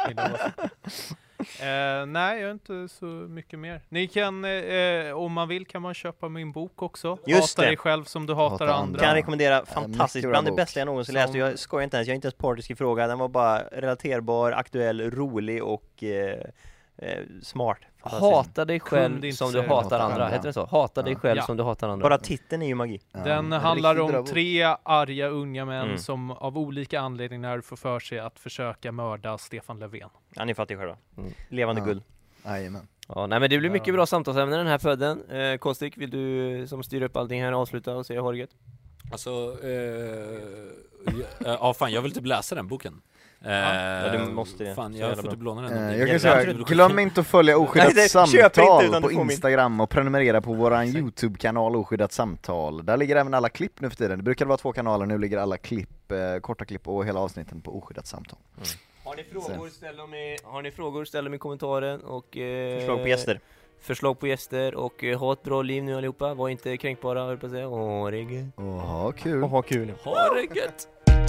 Eh, nej, jag har inte så mycket mer. Ni kan, eh, om man vill kan man köpa min bok också. Just Hata det. dig själv som du hatar, Hatar andra. andra. Kan jag rekommendera, mycket fantastiskt, bra bland det bok. bästa jag någonsin läst. Och jag skojar inte ens, jag är inte ens partisk i fråga. Den var bara relaterbar, aktuell, rolig och eh, eh, smart. Fantastisk. Hata dig Kunde själv inte som du säga hatar hatar andra. andra. Heter det så? Hata dig Ja. själv Ja. som du hatar andra. Bara titeln är ju magi. Ja, Den en handlar riktigt bra om bok. tre arga unga män Mm. som av olika anledningar får för sig att försöka mörda Stefan Löfven. Ja, ni fattar ju själva. Mm. Levande Ja. guld. Jajamän. Ja, nej men det blir mycket Ja. bra samtalsämnen den här podden. Eh, Kostik, vill du som styr upp allting här avsluta och säga Horget? Alltså, eh, ja, ja fan, jag vill typ läsa den boken. Eh, Ja, du måste det. Fan, Så jag jävla får bra. typ låna den. Eh, om det- Jag kan jag säga, tror det- glöm inte att följa Oskyddat Nej, det- köp inte samtal utan på du får min. Instagram och prenumerera på våran YouTube-kanal Oskyddat samtal. Där ligger även alla klipp nu för tiden. Det brukade vara två kanaler, nu ligger alla klipp, eh, korta klipp och hela avsnitten på Oskyddat samtal. Har ni frågor, ställ dem i, har ni frågor, ställ dem i kommentaren och eh, Förslag på gäster. Förslag på gäster och eh, ha ett bra liv nu allihopa. Var inte kränkbara, höll på att säga. Åh, det är gött. Åh, ha kul. Och ha kul. Ha det gött!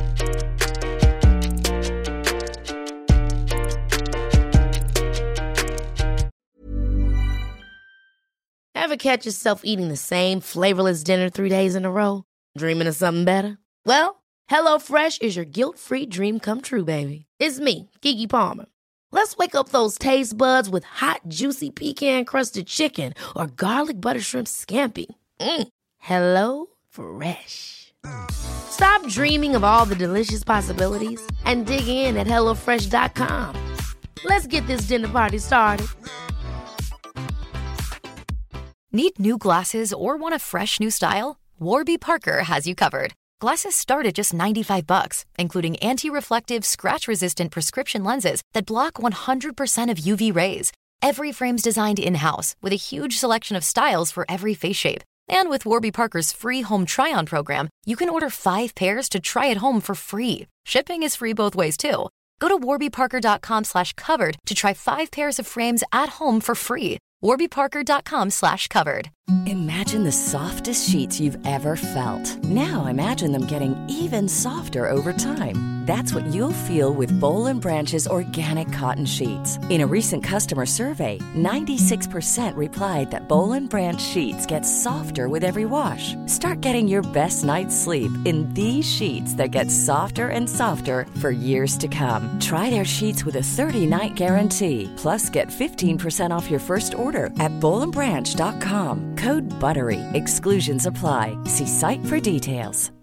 Ever catch yourself eating the same flavorless dinner three days in a row? Dreaming of something better? Well, HelloFresh is your guilt-free dream come true, baby. It's me, Keke Palmer. Let's wake up those taste buds with hot, juicy pecan-crusted chicken or garlic butter shrimp scampi. Mm. Hello Fresh. Stop dreaming of all the delicious possibilities and dig in at hello fresh dot com. Let's get this dinner party started. Need new glasses or want a fresh new style? Warby Parker has you covered. Glasses start at just ninety-five bucks, including anti-reflective, scratch-resistant prescription lenses that block one hundred percent of U V rays. Every frame's designed in-house with a huge selection of styles for every face shape. And with Warby Parker's free home try-on program, you can order five pairs to try at home for free. Shipping is free both ways, too. Go to warby parker dot com slash covered to try five pairs of frames at home for free. warby parker dot com slash covered. Imagine the softest sheets you've ever felt. Now imagine them getting even softer over time. That's what you'll feel with Bowl and Branch's organic cotton sheets. In a recent customer survey, ninety-six percent replied that Bowl and Branch sheets get softer with every wash. Start getting your best night's sleep in these sheets that get softer and softer for years to come. Try their sheets with a thirty-night guarantee. Plus, get fifteen percent off your first order at bowl and branch dot com. Code BUTTERY. Exclusions apply. See site for details.